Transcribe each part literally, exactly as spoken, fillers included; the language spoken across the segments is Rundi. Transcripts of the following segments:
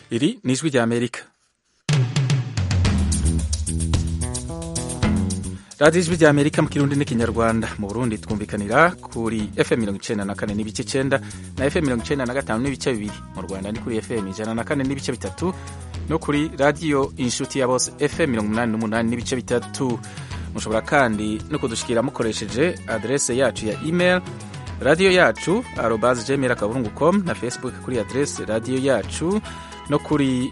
Iri ni ijwi rya Amerika. radiyo ijwi rya Amerika mu Kirundi n'ikinyarwanda. Mu Burundi twumvikanira kuri F M mirongo icenda na kane n'ibice icenda na F M mirongo icenda na gatanu n'ibice bibiri. Mu Rwanda ni kuri F M ijana na kane n'ibice bitatu no kuri radiyo inshuti ya bose F M mirongo umunani n'umunani n'ibice bitatu. Mushobora kandi no kudushikira mukoresheje adresse yacu ya email radio yacu arobase gmail akaburungu com na Facebook kuri adresse radio yacu no kuri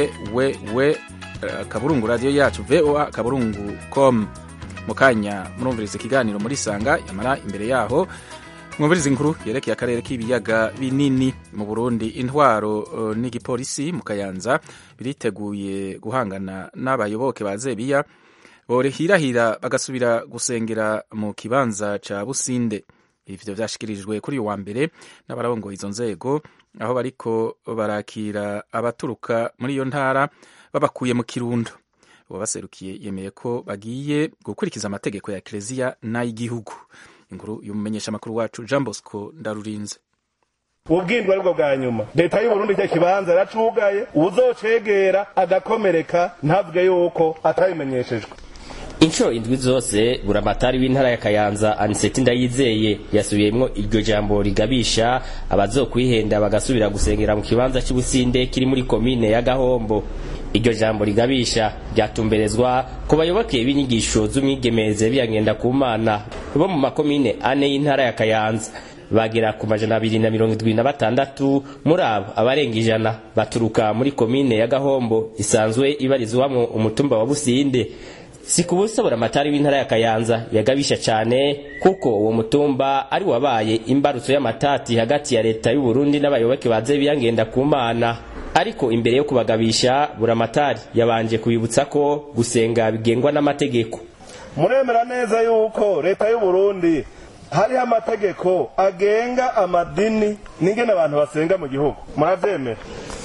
www kaburungu radio yacu voa kaburungu com. Mukanya murumviriza ikiganiro muri Sanga, yamara imbere yaho mwumviriza inkuru yerekeye akarere k'ibiyaga binini. Mu Burundi intwaro uh, n'igipolisi mu Kayanza biriteguye guhangana n'abayoboke ba Zebiya borehirahira bagasubira gusengera mu kibanza ca Businde. Ivyo vyashikirijwe kuri uyu wa mbere n'abarongoye izo nzego aho bariko barakira abaturuka muri iyo ntara babakuye mu Kirundo. Wabaserukiye yemeye ko bagiye gukurikiza amategeko ya Eklezia n'ay'igihugu. Inkuru y'umumenyesha makuru wacu Jean Bosco Ndarurinze. Ubwindwa aribwo bwa nyuma leta y'u Burundi cyo kibanza yaracugaye, uzocegera agakomereka ntavuge yuko atabimenyeshejwe. Inshuro indwi zose buramatari w'intara ya Kayanza Aniseti Ndayizeye yasubiyemwo iryo jambo rigabisha abazokwihenda bagasubira gusengera mu kibanza cy'Ubusinde kiri muri komine ya Gahombo. Iryo jambo rigabisha ryatumberezwa ku bayoboke b'inyigisho z'umwigemeze byangenda ku Mana bo mu makomine ane y'intara ya Kayanza. Bagera ku majana abiri na mirongo indwi na batandatu, muri abo abarenga ijana baturuka muri komine ya Gahombo isanzwe ibarizwamwo umutumba wa Businde. Sikubusa buramatari w'intara ya Kayanza yagabisha cyane kuko uwo mutumba ari wabaye imbarutso y'amatati hagati ya leta y'u Burundi n'abayoboke baze biyangenda ku Mana. Ariko imbere yo kubagabisha buramatari yabanje kubibutsa ko gusenga bigengwa n'amategeko. Muremera neza yuko leta y'u Burundi hari amategeko agenga amadini n'ingene abantu basenga mu gihugu. Muravyemera?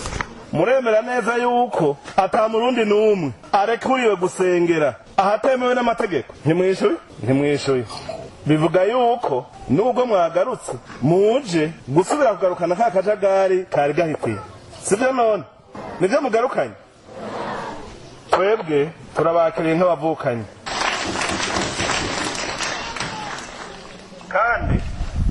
Muremera neza yuko ata murundi numwe arekuriwe gusengera ahatemewe n'amategeko. Ntimwishuye? Ntimwishuye. Bivuga yuko nubwo mwagarutse muje gusubira kugarukana ka kajagari kari gahitiye. Sivyo none? Nivyo mugarukanye? Twebwe turabakiriye nk'abavukanye. Kandi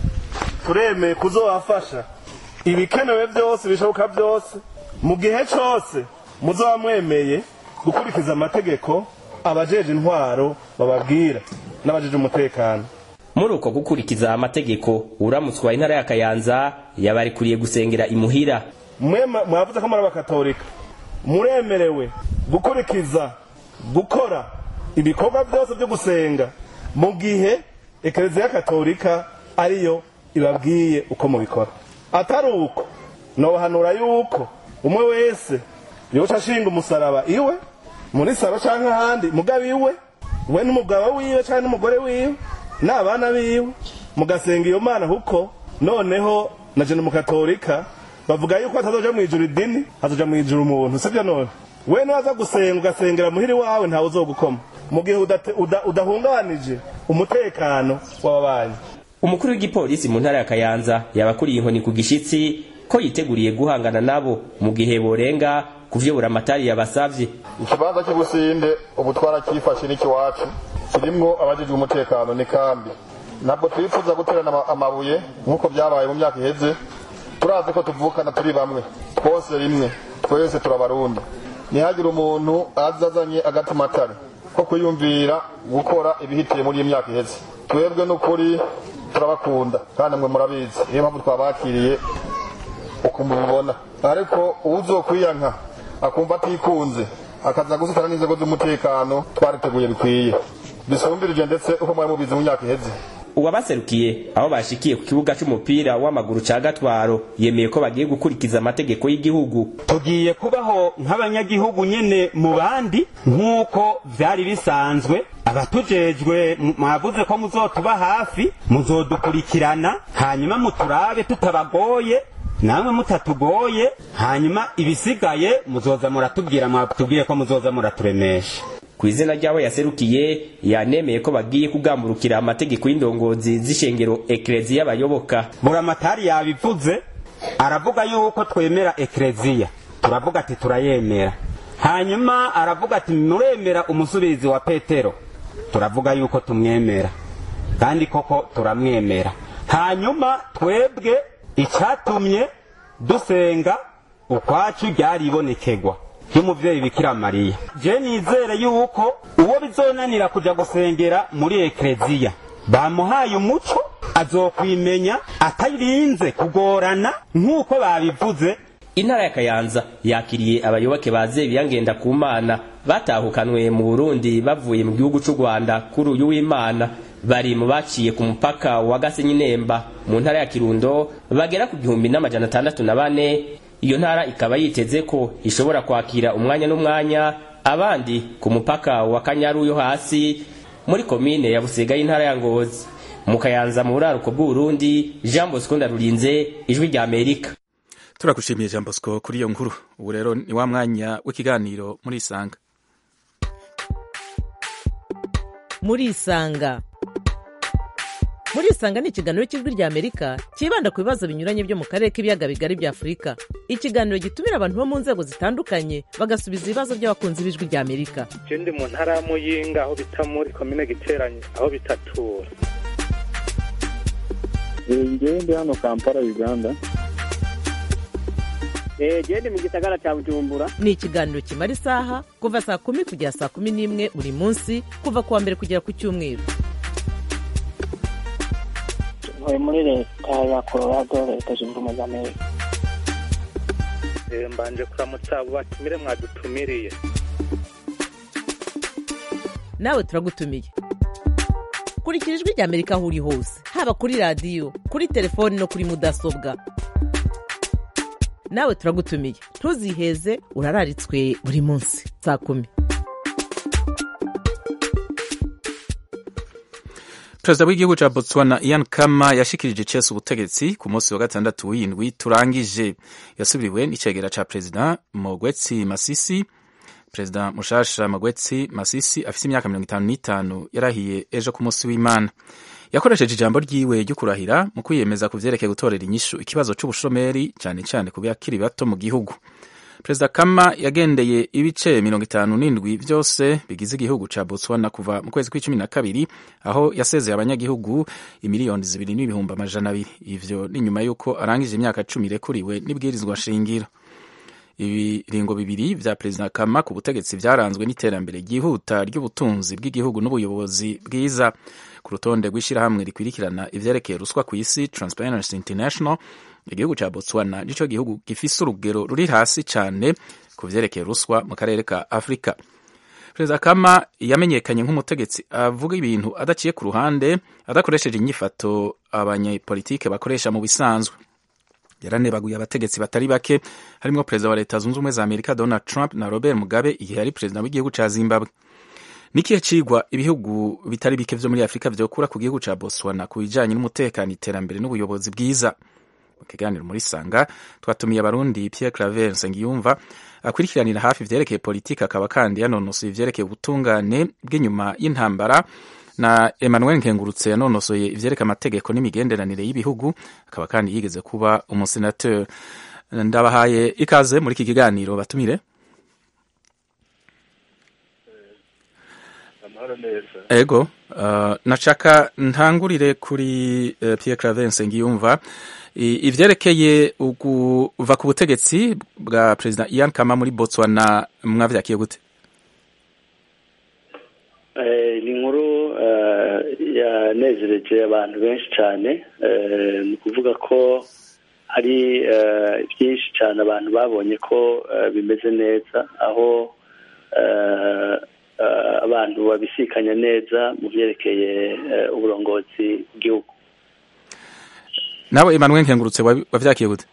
turemeye kuzobafasha ibikenewe byose bishoboka byose mu gihe cyose muzoba mwemeye gukurikiza amategeko abajeje intwaro bababwira n'abajeje umutekano. Muri uko gukurikiza amategeko uramutswa intara ya Kayanza yabarikuriye gusengera imuhira. Mwema mwavuze ko muri abakatolika muremerewe gukurikiza gukora ibikorwa byose byo gusenga mu gihe Eklezia Katolika ariyo ibabwiye uko mubikora. Atari uko nohanura yuko umwe wese yoca ashinga umusaraba iwe muri saro canke ahandi mugabiwe we n'umugabo wiwe canke n'umugore wiwe n'abana biwe mugasenga iyo Mana huko. Noneho na je mu Katolika bavuga yuko atazoja mu ijuru idini azoja mu ijuru umuntu. Sivyo none? We naza gusenga ugasengera muhiri wawe ntawe uzogukoma mu gihe udahungabanije umutekano w'ababanyi. Umukuru w'igipolisi mu ntara ya Kayanza yabakuriye inkoni ku gishitsi ko yiteguriye guhangana nabo mu gihe borenga kuvyo buramatari yabasavye. Ikibanza cy'Ubusinde ubutwara cyifashe n'ikiwacu kirimwo abajijwe umutekano ni kambi. Nabwo twifuza guterana amabuye nkuko byabaye mu myaka iheze. Turazi ko tuvukana turi bamwe twose rimwe, twese turabarundi. Nihagira umuntu azazanye agatumatari ko kuyumvira gukora ibihitiye muri imyaka iheze. Twebwe n'ukuri turabakunda kandi mwe murabizi niyo mpamvu twabakiriye uko mubibona. Ariko uzokwiyanka akumva atikunze akaza gusutana n'inzego z'umutekano twariteguye bikwiye bisumbirije ndetse uko mwari mubizi mu myaka iheze. Uwabaserukiye aho bashikiye ku kibuga cy'umupira w'amaguru ca Gatwaro yemeye ko bagiye gukurikiza amategeko y'igihugu. Tugiye kubaho nk'abanyagihugu nyene mu bandi nk'uko vyari bisanzwe. Abatujejwe mwavuze ko muzotuba hafi muzodukurikirana hanyuma muturabe tutabagoye namwe mutatugoye hanyuma ibisigaye muzoza muratubwira mwatubwiye ko muzoza muraturemesha. Kwizina ryawe yaserukiye yanemeye ko bagiye kugamburukira amategeko y'indongozi z'ishengero Eklezia bayoboka. Buramatari yabivuze aravuga yuko twemera Eklezia turavuga ati turayemera. Hanyuma aravuga ati muremera umusubizi wa Petero, turavuga yuko tumwemera kandi koko turamwemera. Hanyuma twebwe icyatumye dusenga ukwacu ryaribonekegwa y'umuvyeyi Bikira Mariya. Je nizere yuko uwo bizonanira kuja gusengera muri ekleziya bamuhaye umuco azokwimenya atarinze kugorana nk'uko babivuze. Intara ya Kayanza yakiriye abayoboke baze biyangenda ku Mana batahukanwe mu Burundi bavuye mu gihugu c'u Rwanda kuri uyu w'Imana. Bari mu baciye ku mupaka wa Gasenyi Nemba mu ntara ya Kirundo bagera ku gihumbi n'amajana atandatu na bane. Iyo ntara ikaba yiteze ko ishobora kwakira umwanya n'umwanya abandi ku mupaka wa Kanyaru yo hasi muri komine ya Busega y'intara ya Ngozi. Mu Kayanza mu buraruko bw'u Burundi, Jean Bosco Ndarurinze, Ijwi rya Amerika. Turakushimiye Jean Bosco kuri iyo nkuru. Ubu rero ni wa mwanya w'ikiganiro muri Isanga. Muri Isanga. Muri Isanga ni ikiganiro cy'Ijwi rya Amerika kibanda ku bibazo binyuranye byo mu karere k'ibiyaga bigari bya Afurika. Ikiganiro gitumira abantu bo mu nzego zitandukanye bagasubiza ibibazo by'abakunzi b'Ijwi rya Amerika. Je ndi mu ntara ya Muyinga aho bita muri komine Giteranyi aho bitatura. Ngewe ndi hano Kampala Uganda. Eh je mu gisagara cya Bujumbura. Ni ikiganiro kimara isaha kuva saa kumi kugera saa kumi n'imwe buri munsi kuva kuwa mbere kugera ku cyumweru. Ntuye muri leta ya Colorado, leta zunze ubumwe za Amerika. Eh mbanje kuramutsa abo batumire mwadutumiriye. Nawe turagutumiye. Kurikira Ijwi rya Amerika aho uri hose, haba kuri radio, kuri telefone no kuri mudasobwa. Nawe turagutumiye. Ntuziheze, urararitswe buri munsi saa kumi. Perezida w'igihugu ca Botswana Ian Khama yashikirije icese ubutegetsi ku munsi wa gatandatu w'indwi turangije. Yasubiriwe n'icegera ca Perezida Mogwetsi Masisi. Perezida mushasha Mogwetsi Masisi afise imyaka mirongo itanu n'itanu yarahiye ejo ku munsi w'Imana. Yakoresheje ijambo ryiwe ryo kurahira mu kwiyemeza ku vyerekeye gutorera inyishu ikibazo c'ubushomeri cane cane ku bakiri bato mu gihugu. Perezida Khama yagendeye ibice mirongo itanu n'indwi vyose bigize igihugu ca Botswana kuva mu kwezi kw'icumi na kabiri aho yasezeye abanyagihugu imiliyoni zibiri n'ibihumbi amajana abiri. Ivyo ni nyuma yuko arangije imyaka cumi rekuriwe n'ibwirizwa shingiro. Ibiringo bibiri vya Perezida Khama ku butegetsi vyaranzwe n'iterambere ryihuta ry'ubutunzi bw'igihugu n'ubuyobozi bwiza. Ku rutonde rw'ishirahamwe rikwirikirana ivyerekeye ruswa ku isi Transparency International, igihugu ca Botswana nico gihugu gifise urugero ruri hasi cane ku vyerekeye ruswa mu karere ka Afrika. Perezida Khama yamenyekanye nk'umutegetsi avuga ibintu adaciye ku ruhande, adakoresheje inyifato abanyepolitike bakoresha mu bisanzwe. Yaranebaguye abategetsi batari bake harimo perezida wa leta zunze ubumwe za Amerika Donald Trump na Robert Mugabe igihe yari perezida w'igihugu ca Zimbabwe. Nikiye cigwa ibihugu bitari bike vyo muri Afrika vyokura ku gihugu ca Botswana ku bijanye n'umutekano, iterambere n'ubuyobozi bwiza. Mu kiganiro muri Sanga twatumiye abarundi Pierre Claver Nsengiyumva akurikiranira hafi vyerekeye politika akaba kandi yanonosoye ivyerekeye ubutungane bw'inyuma y'intambara, na Emmanuel Nkengurutse yanonosoye ivyerekeye amategeko n'imigenderanire y'ibihugu akaba kandi yigeze kuba umusenateur. Ndabahaye ikaze muri iki kiganiro batumire. Ego, uh, nachaka ntangurire kuri uh, Pierre Claver Nsengiyumva ivyerekeye ukuva ku butegetsi bwa President Ian Khama muri Botswana mwavyakiye gute? Eh ni nkuru uh, yanezereje abantu benshi cyane, uh, ni kuvuga ko hari uh, byinshi cyane abantu babonye ko uh, bimeze neza aho uh, Uh, abantu babisikanya neza mu byerekeye uh, uburongozi bw'igihugu. Nawe Emmanuel Nkengurutse wavyakiye gute?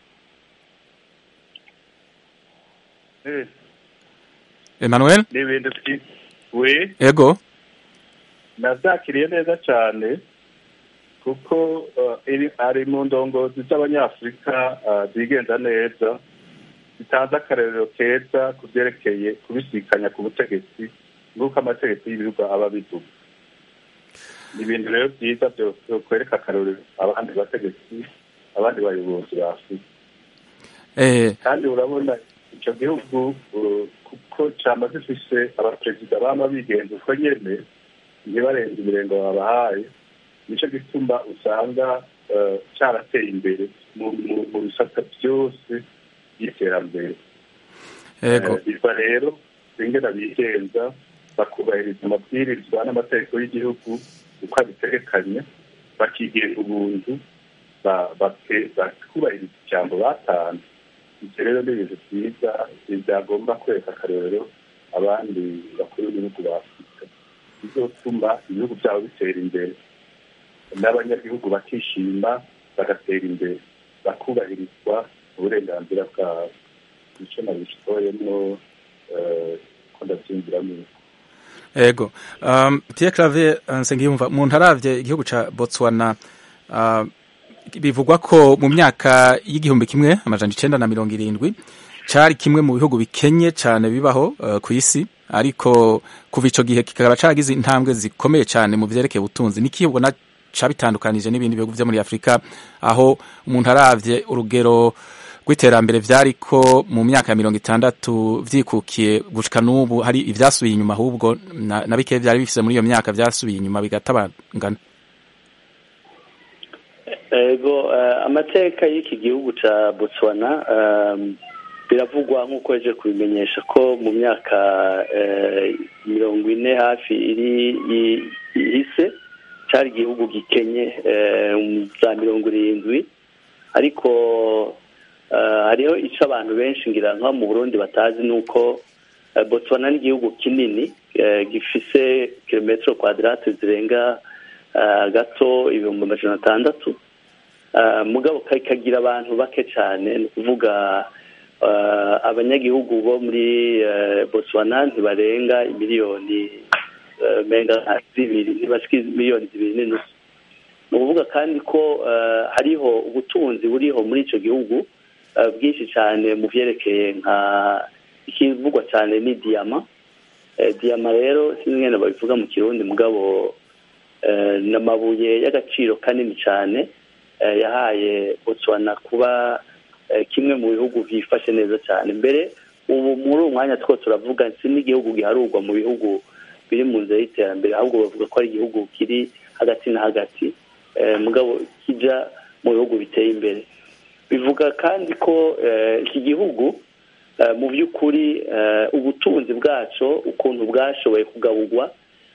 Eh. Emmanuel? Ni ibintu byi we. Ego. Navyakiriye neza cyane kuko uh, iri ari mu ndongozi z'abanyafrika uh, zigenza neza. Bitanze akarero keza ku byerekeye kubisikanya ku butegetsi nk'uko amategeko y'ibihugu aba bivuga. Ni ibintu rero byiza byo kwereka akarero abandi bategetsi, abandi bayobozi ba Afurika. Eh. Kandi urabona icyo gihugu kuko cyama gifise abaperezida bama bigenza uko nyene ntibarenze imirengo babahaye, nicyo gituma usanga cyarateye imbere mu bisata byose by'iterambere. biva rero bingena bigenza bakubahiriza amabwirizwa n'amategeko y'igihugu uko abitegekanye, bakigenga ubuntu, bakubahiriza ijambo batanze. Ibyo rero ni ibintu byiza byagomba kwereka akarorero abandi bakuru b'ibihugu ba Afurika, bizotuma ibihugu byabo bitera imbere n'abanyagihugu bakishima bagatera imbere, bakubahirizwa uburenganzira bwabo. Icyo nabishitoyemo ko ndabyumviramo. Ego, um, Pierre Claver Nsengiyumva, mu ntaravye igihugu ca Botswana, uh, bivugwa ko mu myaka y'igihumbi kimwe amajana icenda na mirongo irindwi cari kimwe mu bihugu bikenye cane bibaho uh, ku isi, ariko kuva ico gihe kikaba caragize intambwe zikomeye cane mu vyerekeye ubutunzi. Niki ubona cabitandukanije n'ibindi bihugu vyo muri Afrika, aho umuntu aravye urugero rw'iterambere vyariko mu myaka ya mirongo itandatu vyikukiye gushika n'ubu hari ivyasubiye inyuma, ahubwo na, na bike vyari bifise muri iyo myaka vyasubiye inyuma bigatabangana. Ego, uh, amateka y'iki gihugu ca Botswana um, biravugwa nk'uko eje kubimenyesha ko mu myaka uh, mirongo ine hafi iri ihise cari igihugu gikenye uh, za mirongo irindwi, ariko uh, hariho ico abantu benshi ngira nka mu Burundi batazi nuko uh, Botswana ni igihugu kinini uh, gifise kilometero kwadrate zirenga uh, gato ibihumbi amajana atandatu. Uh, mugabo kagira abantu bake cyane, ni kuvuga uh, abanyagihugu bo muri uh, Botswana ntibarenga miliyoni uh, menga zibiri, ntibashika miliyoni zibiri n'inusu. Ni kuvuga kandi ko uh, hariho ubutunzi buriho muri ico gihugu uh, bwinshi cyane mu vyerekeye nka ikivugwa cyane ni diama. Uh, diama rero sinzi ngene babivuga mu Kirundi, mugabo uh, n'amabuye y'agaciro kanini cyane yahaye Botswana kuba kimwe mu bihugu byifashe neza cyane. Mbere ubu muri uwo mwanya two turavuga si n'igihugu giharurwa mu bihugu biri mu nzira y'iterambere, ahubwo bavuga ko ari igihugu kiri hagati na hagati, mugabo kija mu bihugu biteye imbere. Bivuga kandi ko iki gihugu mu by'ukuri ubutunzi bwaco ukuntu bwashoboye kugaburwa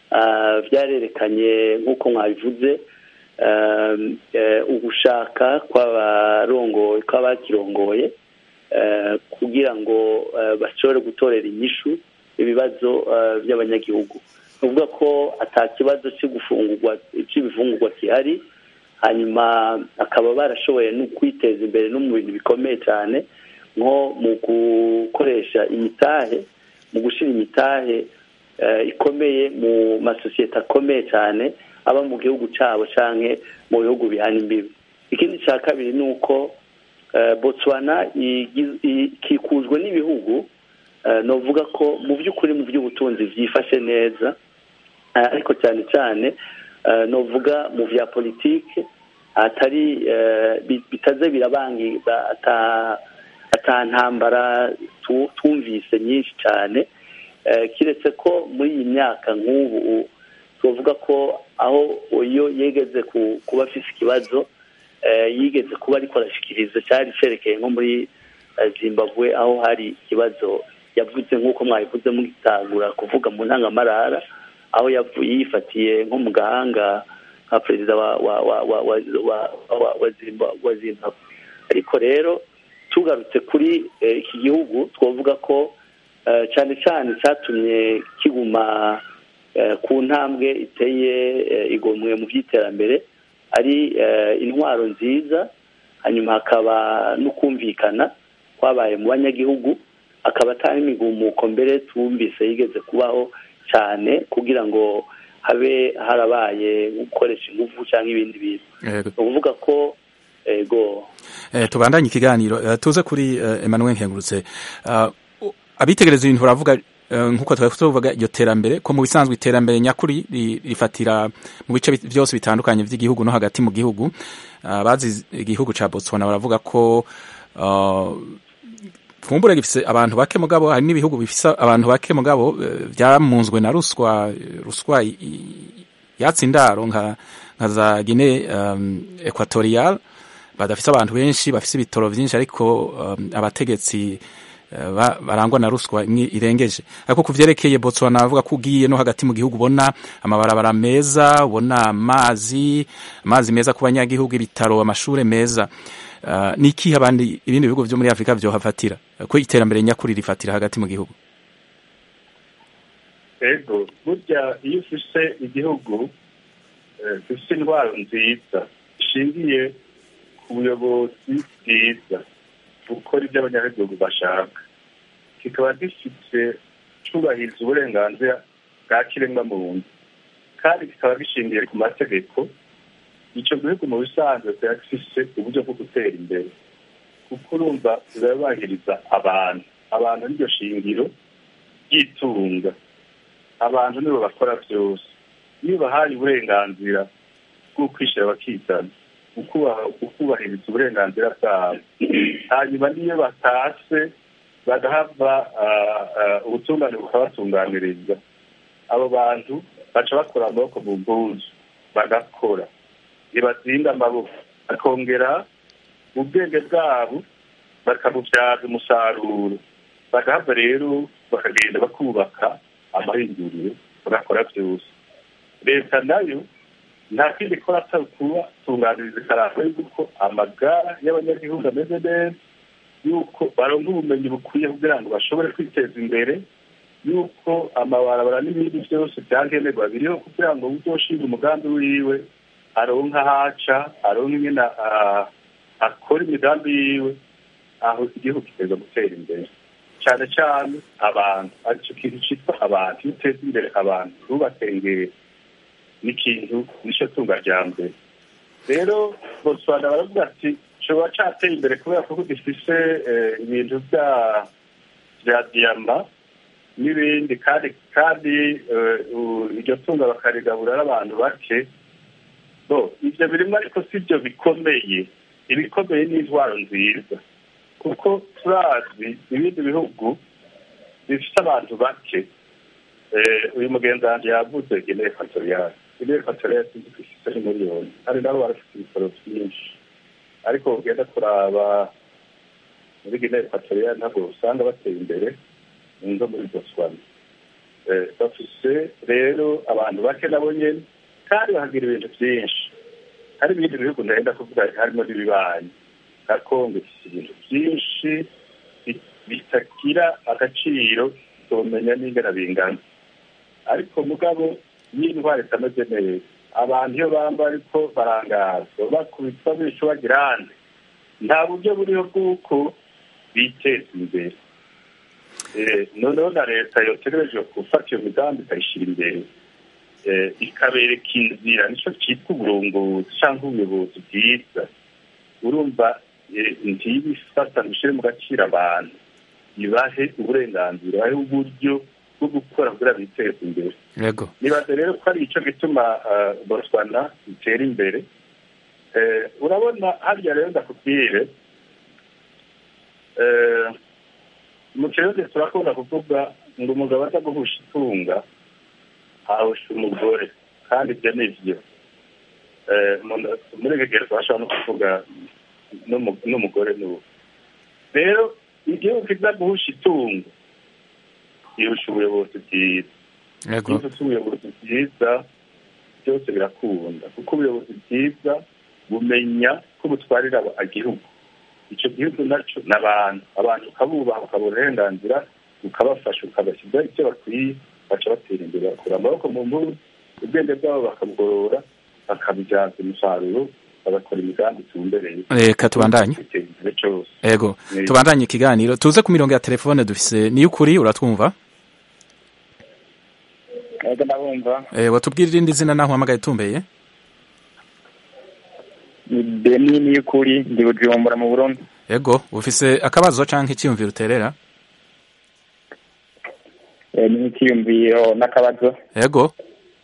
vyarerekanye nk'uko mwabivuze, Uh, uh, ugushaka kw'abarongoye kw'abakirongoye uh, kugira ngo uh, bashobore gutorera inyishu ibibazo uh, by'abanyagihugu. Nuvuga ko atakibazo cyo gufungurwa cy'ibifungurwa kihari, hanyuma akaba barashoboye no kwiteza imbere no mu bintu bikomeye cyane nko mu gukoresha imitahe, mu gushira imitahe uh, ikomeye mu masosiyete akomeye cyane aba mu gihugu cyabo canke mu bihugu bihana imbibi. Ikindi cya kabiri ni uko uh, Botswana ikikujwe n'ibihugu uh, novuga ko mu by'ukuri mu by'ubutunzi vyifashe neza, uh, ariko cyane cyane uh, novuga mu vya politike atari uh, bitaze birabangi ata atantambara twumvise nyinshi cyane, uh, kiretse ko muri iyi myaka nk'ubu tuvuga ko aho iyo yegeze kuba afise ikibazo yigeze kuba ariko arashikiriza cyari cerekeye nko muri Zimbabwe, aho hari ikibazo yavuze nk'uko mwabivuze mugitangura kuvuga mu ntangamarara, aho yifatiye nko mu gahanga nka perezida wa wa wa wa wa Zimbabwe. Ariko rero tugarutse kuri iki gihugu twavuga ko cyane cyane cyatumye kiguma ku ntambwe iteye igomwe mu by'iterambere ari intwaro nziza, hanyuma hakaba no kumvikana kwabaye mu banyagihugu, akaba atari imigumuko mbere twumvise yigeze kubaho cyane kugira ngo habe harabaye gukoresha ingufu cyangwa ibindi bintu. Uvuga ko ego eh tubandanye ikiganiro uh, tuze kuri uh, Emmanuel Nkengurutse, uh, abitegereza ibintu baravuga nkuko twavuga iryo terambere ko mu bisanzwe iterambere nyakuri rifatira mu bice byose bitandukanye by'igihugu no hagati mu gihugu. Abazi igihugu ca Botswana baravuga ko uh, kumbure gifise abantu bake mugabo hari n'ibihugu bifise abantu bake mugabo byamunzwe na ruswa ruswa yatsindaro nka nka za Guinée um, Equatorial badafise abantu benshi bafise ibitoro vyinshi ariko um, abategetsi uh, barangwa na ruswa imwe irengeje ariko kuvyerekeye Botswana avuga ko ugiye no hagati mu gihugu ubona amabarabara meza ubona amazi amazi meza ku banyagihugu ibitaro amashure meza uh, niki abandi ibindi bihugu byo muri Afrika byo hafatira ko iterambere nyakuri rifatira hagati mu gihugu ego burya iyo ufise igihugu dufite indwara nziza ishingiye ku buyobozi bwiza gukora ibyo abanyagihugu bashaka kikaba gifite cyubahiriza uburenganzira bwa kiremwamuntu kandi kikaba gishingiye ku mategeko icyo gihugu mu bisanzwe kiba gifite uburyo bwo gutera imbere kuko urumva birabahiriza abantu abantu n'iryo shingiro ry'itunga abantu nibo bakora byose iyo bahaye uburenganzira bwo kwishyira bakizana ukubahiriza uburenganzira bwabo hanyuma niyo batase bagahava ubutungane bukabatunganiriza abo bantu baca bakora amaboko mu mpuzu bagakora ntibatsinda amaboko bakongera mu bwenge bwabo bakabubyaza umusaruro bagahava rero bakagenda bakubaka amahinguriro bagakora byose leta nayo nta kindi ikora atari kubatunganiriza ikarangwa y'uko amagara y'abanyagihugu ameze neza yuko baronka ubumenyi bukwiye kugira ngo bashobore kwiteza imbere yuko amabarabara n'ibindi byose byankenerwa biriho kugira ngo uzoshinga umugambi wiwe aronka haca aronka ingene akora imigambi yiwe aho igihugu kiteza gutera imbere cyane cyane abantu aricyo kintu cyitwa abantu iyo uteza imbere abantu ntubatengere n'ikintu nicyo tunga rya mbere rero Botswana baravuga ati coba cateye imbere kubera ko gifise ibintu bya bya diyama n'ibindi kandi kandi iryo tunga bakarigabura n'abantu bake bo ivyo birimo ariko sivyo bikomeye ibikomeye n'intwaro nziza kuko turazi ibindi bihugu bifite abantu bake uyu mugenzi wanjye yavuze Guinée Equatoriale Guinée Equatoriale ifite miliyoni hari nabo barafite ibitaro byinshi ariko ugenda kuraba muri Guinée Equatoriale ntabwo usanga bateye imbere ngo muri Botswana bafise rero abantu bake nabo nyene kandi bahagira ibintu byinshi hari ibindi bihugu ndahenda kuvuga harimo n'ibibanyi nka Congo ifite ibintu byinshi bitagira agaciro tomenya n'ingana bingana ariko mugabo y'indwara itameze neza abantu iyo bamba ariko barangazwa bakubitwa bico bagirande nta buryo buriho bw'uko biteza imbere noneho na leta yotegereje gufata iyo migambi ikayishyira imbere ikabereka inzira nicyo cyitwa uburongozi cyangwa ubuyobozi bwiza urumva ntibifata ngo ishyire mu gaciro abantu ibahe uburenganzira ibahe uburyo bwo gukora kugira biteze imbere yego nibaze rero ko ari icyo gituma Botswana itera imbere urabona harya rero ndakubwire mu kirundi turakunda kuvuga ngo umugabo aza guhusha itunga ahusha umugore kandi ibyo ni byo muri kigero bashobora no kuvuga n'umugore n'ubu rero igihugu kiza guhusha itungo yihusha ubuyobozi bwiza iyo ufite ubuyobozi bwiza byose birakunda kuko ubuyobozi bwiza bumenya ko butwarira igihugu icyo gihugu nacyo ni abantu abantu ukabubaha ukabona uburenganzira ukabafasha ukabashyirwaho icyo bakwiye baca batera imbere bakura amaboko mu mbuga ubwenge bwabo bakabugorora bakabibyaza umusaruro bagakora imigambi itumbereye reka tubandanye yego tubandanye ikiganiro tuze ku mirongo ya telefone dufise niyo ukuri uratwumva yego ndabumva eh watubwira irindi zina naho hamagaye tumbeye ni Beni niyo ukuri ndi Bujumbura mu Burundi yego ufise akabazo canke icyumviro uterera eh ni icyumviro n'akabazo yego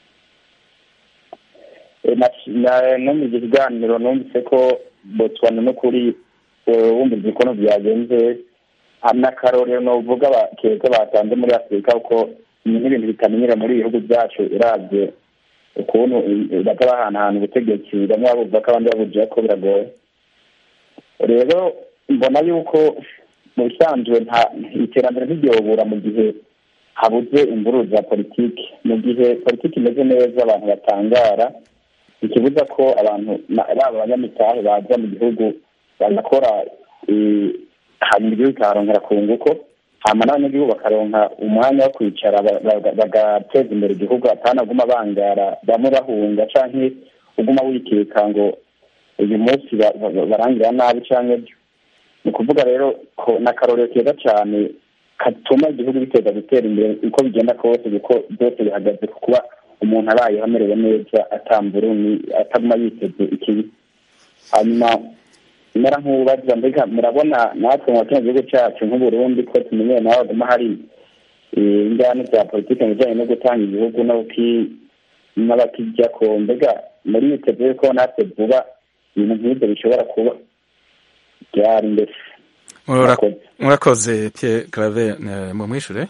no mu kiganiro numvise ko Botswana no kuri wumvise ukuntu byagenze n'akarorero novuga keza batanze muri afurika kuko ni n'ibintu bitamenyera muri ibihugu byacu uravye ukuntu baza bahanahana ubutegetsi bamwe babuva ko abandi babuja ko biragoye rero mbona yuko mu bisanzwe nta iterambere ntiryobura mu gihe habuze imvururu za politiki mu gihe politiki imeze neza abantu batangara ikibuza ko abantu baba abanyamitahe baza mu gihugu bagakora hanyuma igihugu kikaharonkera ku nguko hama n'abanyagihugu bakaronka umwanya wo kwicara bagateza imbere igihugu atanaguma bangara bamwe bahunga canke uguma wikeka ngo uyu munsi barangira nabi canke byo ni ukuvuga rero ko n'akarorero keza cane katuma igihugu biteza gutera imbere uko bigenda kose kuko byose bihagaze ku kuba umuntu abayeho amerewe neza atamburuni ataguma yiteze ikibi hanyuma mera nk'ubaza mbega murabona natwe mu kino gihugu cyacu nk'uburundi ko tumenyeye nawe baguma hari ingane za politiki mu bijyanye no gutanga igihugu n'abakijya ko mbega muri yiteze ko natwe vuba ibintu nk'ibyo bishobora kuba byari imbere murakoze Pierre Claver mu mwishure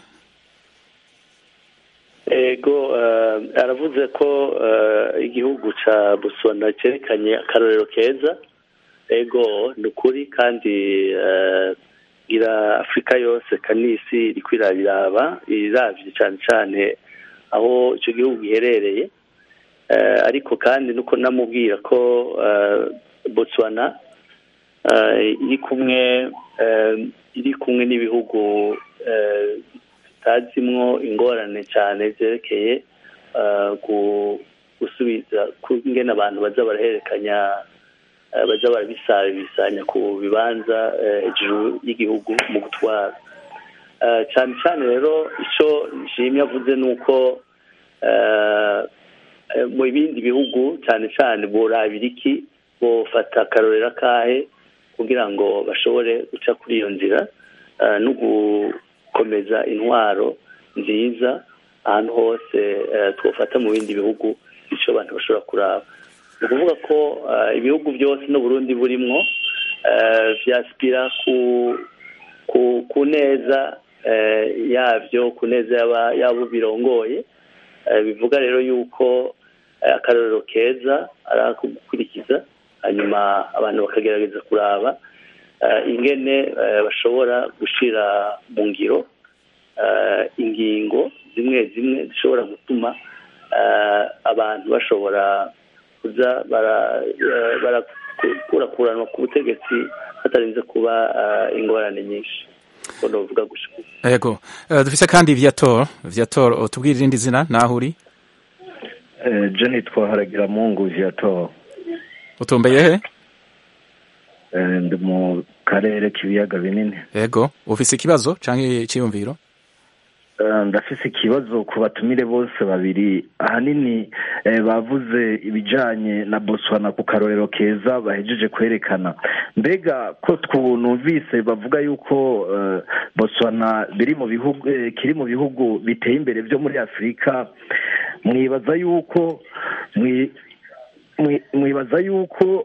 ego aravuze ko igihugu ca Botswana cerekanye akarorero keza ego ni ukuri kandi ira Afurika yose kanisi iriko irabiraba iravye cane cane aho ico gihugu giherereye ariko kandi nuko namubwira ko Botswana iri kumwe iri kumwe n'ibihugu bitazimwo ingorane cyane zerekeye gusubiza ingene abantu baza baraherekanya baza barabisabisanya ku bibanza hejuru y'igihugu mu gutwara cyane cyane rero icyo nshimye avuze ni uko mu bindi bihugu cyane cyane borabira iki bofata akarorero kahe kugira ngo bashobore guca kuri iyo nzira no gukomeza intwaro nziza ahantu hose twofata mu bindi bihugu icyo abantu bashobora kuraba ni ukuvuga ko ibihugu byose n'uburundi burimwo vyaspira ku ku neza yabyo ku neza yabo birongoye bivuga rero yuko akarorero keza ari akugukurikiza hanyuma abantu bakagerageza kuraba ingene bashobora gushira mu ngiro ingingo zimwe zimwe zishobora gutuma abantu bashobora kuza barakurakuranwa ku butegetsi hatarinze kuba ingorane nyinshi novuga gushika yego dufise kandi Viator Viator tubwire irindi zina naho uri Jenny twaharagira mungu Viator utumbeye he ndi mu karere k'ibiyaga binini yego ufise ikibazo canke iciyumviro ndafise ikibazo ku batumire bose babiri ahanini bavuze ibijanye na Botswana ku karorero keza bahejeje kwerekana mbega ko twunumvise bavuga yuko Botswana biri mu bihugu kiri mu bihugu biteye imbere byo muri Afrika mwibaza yuko mwibaza yuko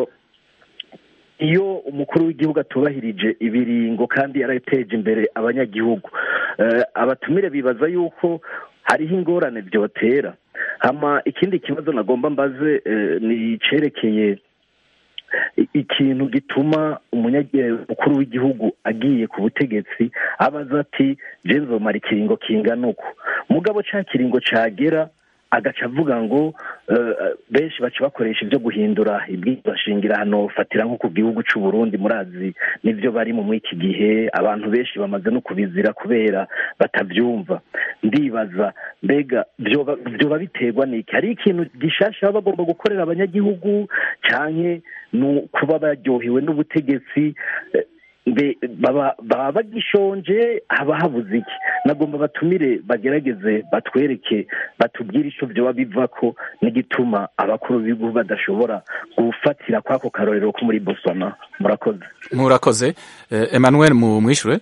iyo umukuru w'igihugu atubahirije ibiringo kandi yarateje imbere abanyagihugu abatumire bibaza yuko hariho ingorane byotera hama ikindi kibazo nagomba mbaze ni cerekeye ikintu gituma umukuru w'igihugu agiye ku butegetsi abaza ati je nzomara ikiringo kingana uko mugabo ca kiringo cagera agaca avuga ngo benshi baca bakoresha ibyo guhindura ibwirwa hano fatira nko ku gihugu cy'u Burundi murazi nivyo bari mu mwiki gihe abantu benshi bamaze no kubizira kubera batavyumva ndibaza mbega byo babiterwa niki hari ikintu gishasha bagomba gukorera abanyagihugu canke no kuba baryohewe n'ubutegetsi baba bagishonje haba habuze iki nagomba batumire bagerageze batwereke batubwire icyo byo bivako n'igituma abakuru b'ibihugu badashobora gufatira kwako karorero ko muri Botswana murakoze murakoze Emmanuel mu mwishure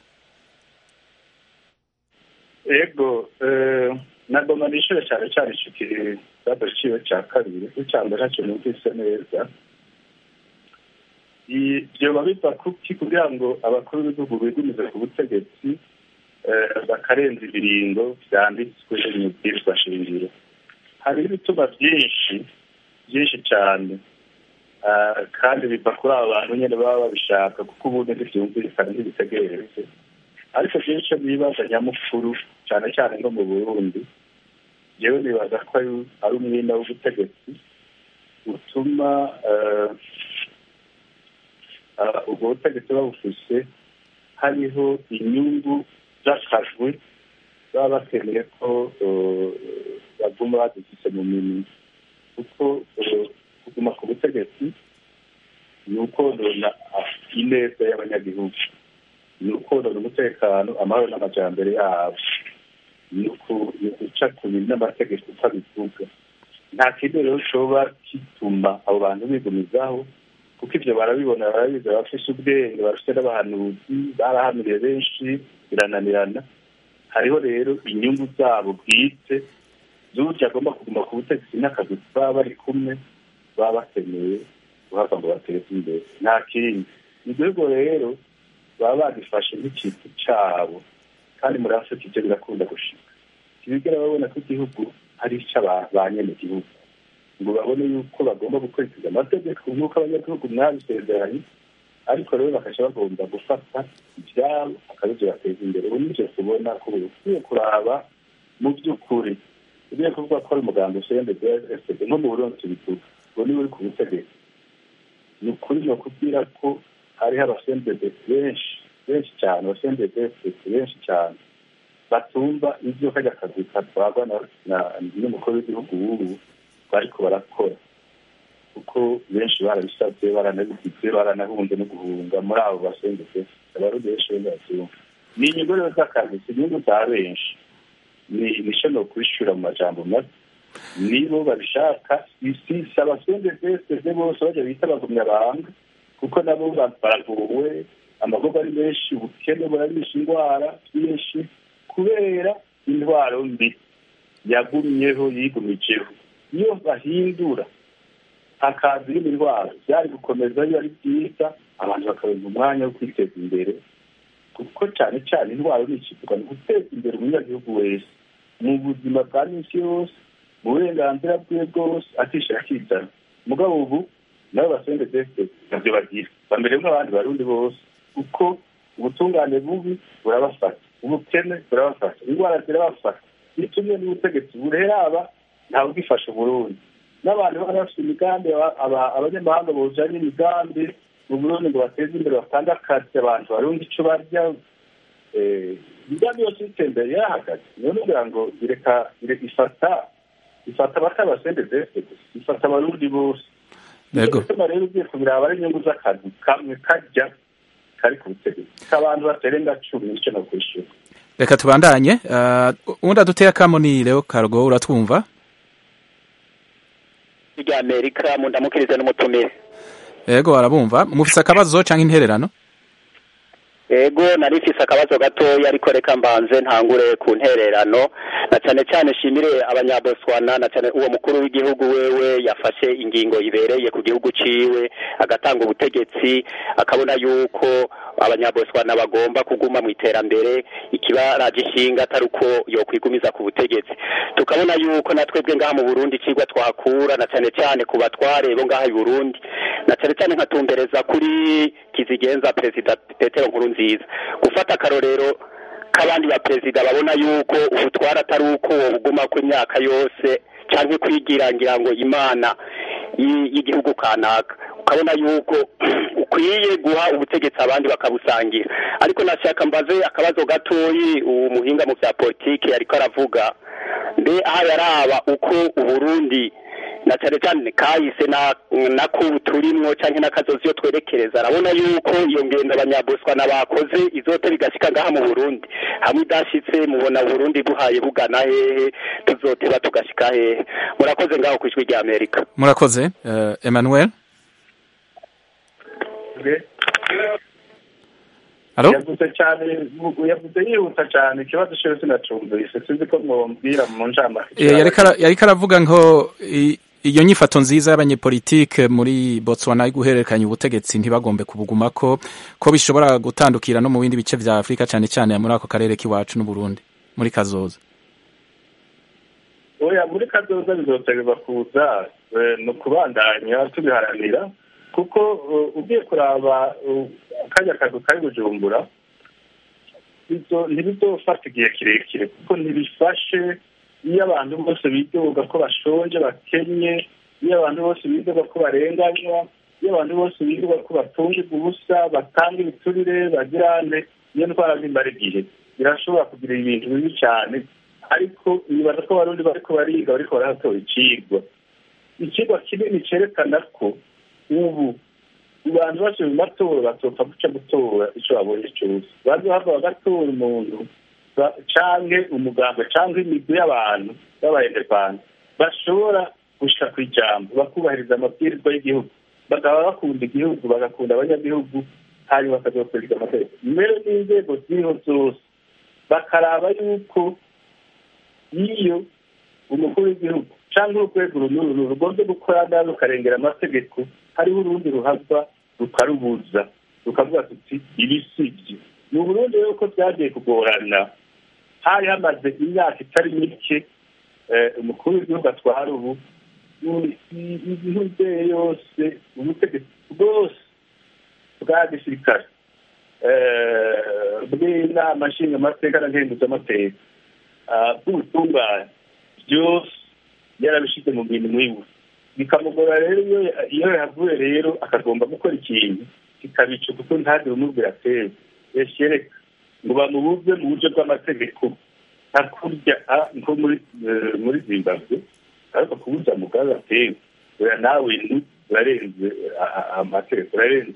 ego nagomba nishure cyane cyane shikiri babashiwe cya kabiri cyangwa cyo numvise neza vyoba biva kuki kugira ngo abakuru b'ibihugu bigumize ku butegetsi bakarenza ibiringo vyanditswe mw'ibwirizwa shingiro. Hariho ibituma vyinshi vyinshi cane kandi biva kuri abo bantu nyene baba babishaka, kuko ubundi ntivyumvikana ntibitegereze. Ariko vyinshi bibaza nyamukuru cane cane no mu Burundi, jewe nibaza ko ari umwina w'ubutegetsi utuma ubwo butegetsi babufise hariho inyungu z'akajwi baba bakeneye ko baguma badufise mu minwe, kuko kuguma ku butegetsi ni ukonona ineza y'abanyagihugu, ni ukonona umutekano, amahoro n'amajambere yabo, ni uguca ku bintu n'amategeko utabivuga. Nta kindi rero coba kituma abo bantu bigumizaho, kuko ivyo barabibona, barabizi, bafise ubwenge, bafise n'abahanuzi, barahanuriye benshi, birananirana. Hariho rero inyungu zabo bwite z'uburyo agomba kuguma ku butegetsi n'akazi baba bari kumwe, baba bakeneye guhava ngo bateze imbere. Nta kindi. Igihugu rero baba bagifashe nk'ikintu cabo, kandi muri Afurika ivyo birakunda gushika. Ntibigera babona ko igihugu ari ic'aba nyene gihugu, ngo babone yuko bagomba gukurikiza amategeko nk'uko abanyagihugu mwabisezeranye, ariko rero bakaca bagomba gufata ivyabo akabivyo bateza imbere. Ubu nivyo tubona ko ukwiye kuraba mu vy'ukuri, ugiye kuvuga ko ari umugambi C N D D F D D nko mu Burundi tubivuga, ubu niwe uri ku butegetsi. Ni ukuri no kubwira ko hariho aba C N D D benshi benshi cyane, aba C N D D F D benshi cyane batumva ivyo kajya akazi katwarwa n'umukuru w'igihugu w'ubu bariko barakora, kuko benshi barabisabye, baranabigize, baranahunze no guhunga muri abo ba C N D D F D. Abarundi benshi bavyumva. Ni inyungu rero z'akazi, si inyungu za benshi. Ni nisho no kwishura mu majambo mabi, nibo babishaka. Isi aba C N D D F D D bose baje bita bagumya banga, kuko nabo baraguwe, amagogo ari menshi, ubukene burabisha indwara byinshi kubera indwara mbi yagumyeho yigumijeho. Iyo bahindura hakaza indi ndwara, byari gukomeza iyo ari byiza, abantu bakaronka umwanya wo kwiteza imbere, kuko cyane cyane indwara ni ikivuga ni guteza imbere umunyagihugu wese mu buzima bwa minsi yose, mu burenganzira bwe bwose, atishira akizana. Mugabo ubu nabo basende deste navyo bagira bambere nk'abandi barundi bose, kuko ubutungane bubi burabafata, ubukene burabafata, indwara zirabafata, bitumye n'ubutegetsi bureraba ntawe ugifasha Burundi. N'abantu bari bafite imigambi, abanyamahanga bojanye imigambi mu Burundi ngo bateze imbere, batange akazi abantu barundi ico barya, imigambi yose itembere yahagaze. Niyo nugira ngo ireka ifata ifata batabasende deste, ifata abarundi bose. Yego. Bituma rero ugiye kubiraba ari inyungu z'akazi kamwe kajya kari ku butegetsi, abantu baterenga cumi nico no kwishura. Reka tubandanye. Ubundi aduteye akamo ni Leo Cargo, uratwumva? Ijya Amerika mu ndamukirize n'umutumire. Yego arabumva. Mufise akabazo canke intererano? Ego narifise akabazo gatoya, ariko reka mbanze ntangure ku ntererano, na cyane cyane shimire abanyaboswana, na cyane uwo mukuru w'igihugu wewe yafashe ingingo ibereye ku gihugu ciwe, agatanga ubutegetsi, akabona yuko abanyaboswana bagomba kuguma mu iterambere, ikibaraje ishinga atari uko yokwigumiza ku butegetsi. Tukabona yuko natwebwe ngaha mu Burundi cigwa twakura, na cyane cyane ku batware bo ngaha i Burundi, na cyane cyane nkatumbereza kuri kizigenza Perezida Petero Nkurunziza, gufata akarorero k'abandi ba perezida babona yuko ubutwara atari uko buguma ku imyaka yose, canke kwigirangira ngo imana y'igihugu kanaka, ukabona yuko ukwiye guha ubutegetsi abandi bakabusangira. Ariko nashaka mbaze akabazo gatoyi umuhinga mu vya politike ariko aravuga, mbe aha yaraba uko Uburundi na cyane cyane kahise na na kubu turimwo canke n'akazozi yo twerekereza, arabona yuko iyo ngendo abanyaboswana bakoze izote bigashika ngaha mu Burundi, hamwe idashitse mubona Burundi buhaye bugana hehe, tuzoteba tugashika hehe? Murakoze ngaho ku ijwi rya Amerika. Murakoze. uh, Emmanuel. Alo? Yavuze cyane, yavuze yihuta cyane, ikibazo cyo sinacumvise, sinzi ko mwombwira mu njama. Yari karavuga ngo iyo nyifato nziza y'abanyepolitike muri Botswana yo guhererekanya ubutegetsi ntibagombe kubugumako ko bishobora gutandukira no mu bindi bice vya Afrika cyane cyane muri ako karere k'iwacu n'u Burundi muri kazoza. Oya, muri kazoza bizotegwa kuza no kubandanya tubiharanira kuko ugiye kuraba akanya kazo kari Bujumbura bizo ntibizofata igihe kirekire kuko ntibifashe iyo abantu bose bidoga ko bashonje bakenye, iyo abantu bose bidoga ko barenganywa, iyo abantu bose bidoga ko batungirwa ubusa, batanga ibiturire, bagirane, iyo ndwara zimara igihe birashobora kugira ibintu bibi cyane. Ariko nibaza ko abarundi bariko bariga bariko baratora icigwa icigwa kinini cerekana ko ubu abantu bose mu matora batopfa guca gutora ico babonye cyose, bazohava bagatora umuntu canke umugambwe canke imigwi y'abantu b'abayendepanda bashobora gushika kw'ijambo bakubahiriza amabwirizwa y'igihugu, bakaba bakunda igihugu bagakunda abanyagihugu, hanyuma bakazokurikiza amategeko mbere n'inzego ziriho zose bakaraba yuko iyo umukuru w'igihugu cyangwa urwego runini rugomba gukora nabi rukarengera amategeko, hariho urundi ruhava rukarubuza rukavuga tuti ibi sibyo. Mu Burundi rero ko byagiye kugorana, hari hamaze imyaka itari mike umukuru w'igihugu atwara ubu igihugu yose ubutegetsi bwose bwa gisirikare bw'inama nshingamateka na nkenguzamateka bw'ubutungane byose yarabishyize mu bintu mwibuze, bikamugora rero iyo yavuye rero akagomba gukora ikintu kikabica kuko ntagire umubwira ateza yashyereka ngo bamubuze mu buryo bw'amategeko nta kurya nko muri muri Zimbabwe, ariko kubuza mugabe atewe oya nawe urarenze amategeko urarenze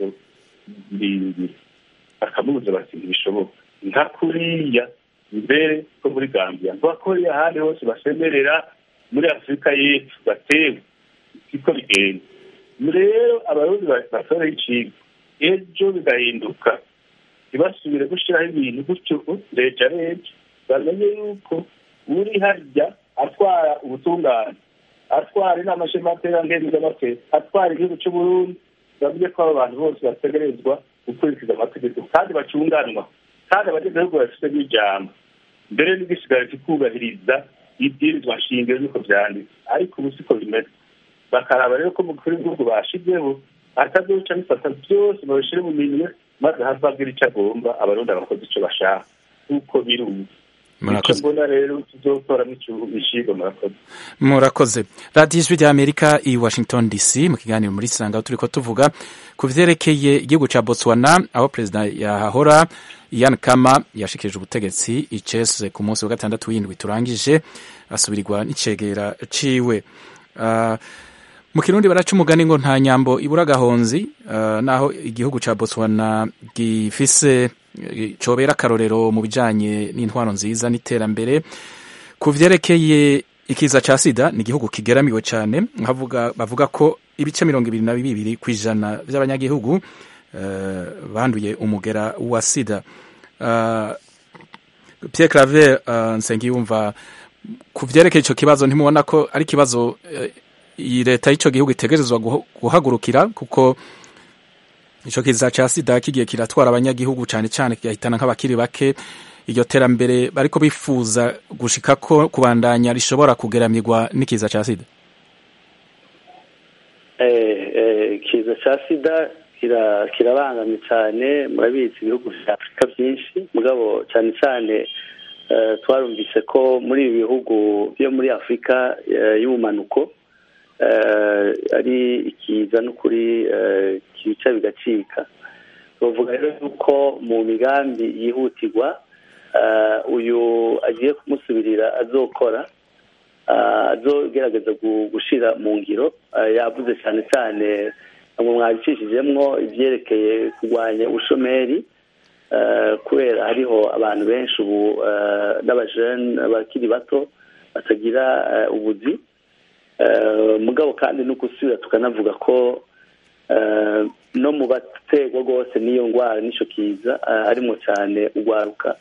mbiri akamubuza bati ntibishoboka nta kuriya mbere ko muri Gambia bakoriya ahandi hose basemerera muri Afurika y'Epfo batewe siko bigenda. Rero abarundi basore icigo ejo bigahinduka ntibasubire gushiraho ibintu gutyo reja reja, bamenye yuko uri harya atwara ubutungane, atwara inama nshingamateka nkenguzamateka, atwara igihugu cy'u Burundi, bavuge ko abo bantu bose bategerezwa gukurikiza amategeko kandi bacunganwa kandi abategetsi bafite n'ijambo mbere n'igisigara kikubahiriza ibwirizwa shingiro niko vyanditse. Ariko ubu siko bimeze, bakaraba rero ko umukuru w'igihugu bashizeho atazoca bifata byose babishire mu minwe maze havagira icyo agomba abarundi abakoze icyo bashaka kuko biri ubu. Murakoze. Mbona rero tuzotoramo ikigo. Murakoze. Murakoze. Radio Ijwi ry'Amerika i Washington D C mu kiganiro muri Sanga turiko tuvuga ku vyerekeye igihugu ca Botswana aho president yahahora Ian Khama yashikirije ubutegetsi icese ku munsi wa gatandatu w'indwi turangije asubirirwa n'icegera ciwe. Uh, mu Kirundi baraca umugani ngo nta nyambo ibura gahonzi, uh, naho igihugu ca Botswana gifise cobera akarorero mu bijanye n'intwaro nziza n'iterambere ku vyerekeye ikiza ca sida, ni igihugu kigeramiwe cyane, nkavuga bavuga ko ibice mirongo ibiri na bibiri kw'ijana by'abanyagihugu uh, banduye umugera wa sida. Uh, Pierre Claver uh, Nsengiyumva, ku vyerekeye ico kibazo ntimubona ko ari kibazo uh, iyi leta y'ico gihugu itegerezwa guhagurukira, kuko ico kiza ca sida kigiye kiratwara abanyagihugu cyane cyane kigahitana nk'abakiri bake, iryo terambere bariko bifuza gushika ko kubandanya rishobora kugeramirwa n'ikiza ca sida? eh eh kiza ca sida kira kirabangamye cyane, murabizi ibihugu vya Afrika byinshi, mugabo cyane cyane uh, twarumvise ko muri ibi bihugu byo muri Afrika uh, y'ubumanuko uh, ari ikiza n'ukuri uh, kica bigacika. Bavuga rero ko mu migambi yihutirwa uh, uyu agiye kumusubirira azokora uh, azogerageza gushira mu ngiro, uh, yavuze cyane cyane ngo mwabicishijemwo ivyerekeye kurwanya ubushomeri, uh, kubera hariho abantu benshi ubu uh, n'abajene abakiri bato batagira uh, ubuzi, uh, mugabo kandi no gusubira tukanavuga ko uh, no mu bategwa rwose n'iyo ngwara n'ico kiza uh, harimo cyane ugwaruka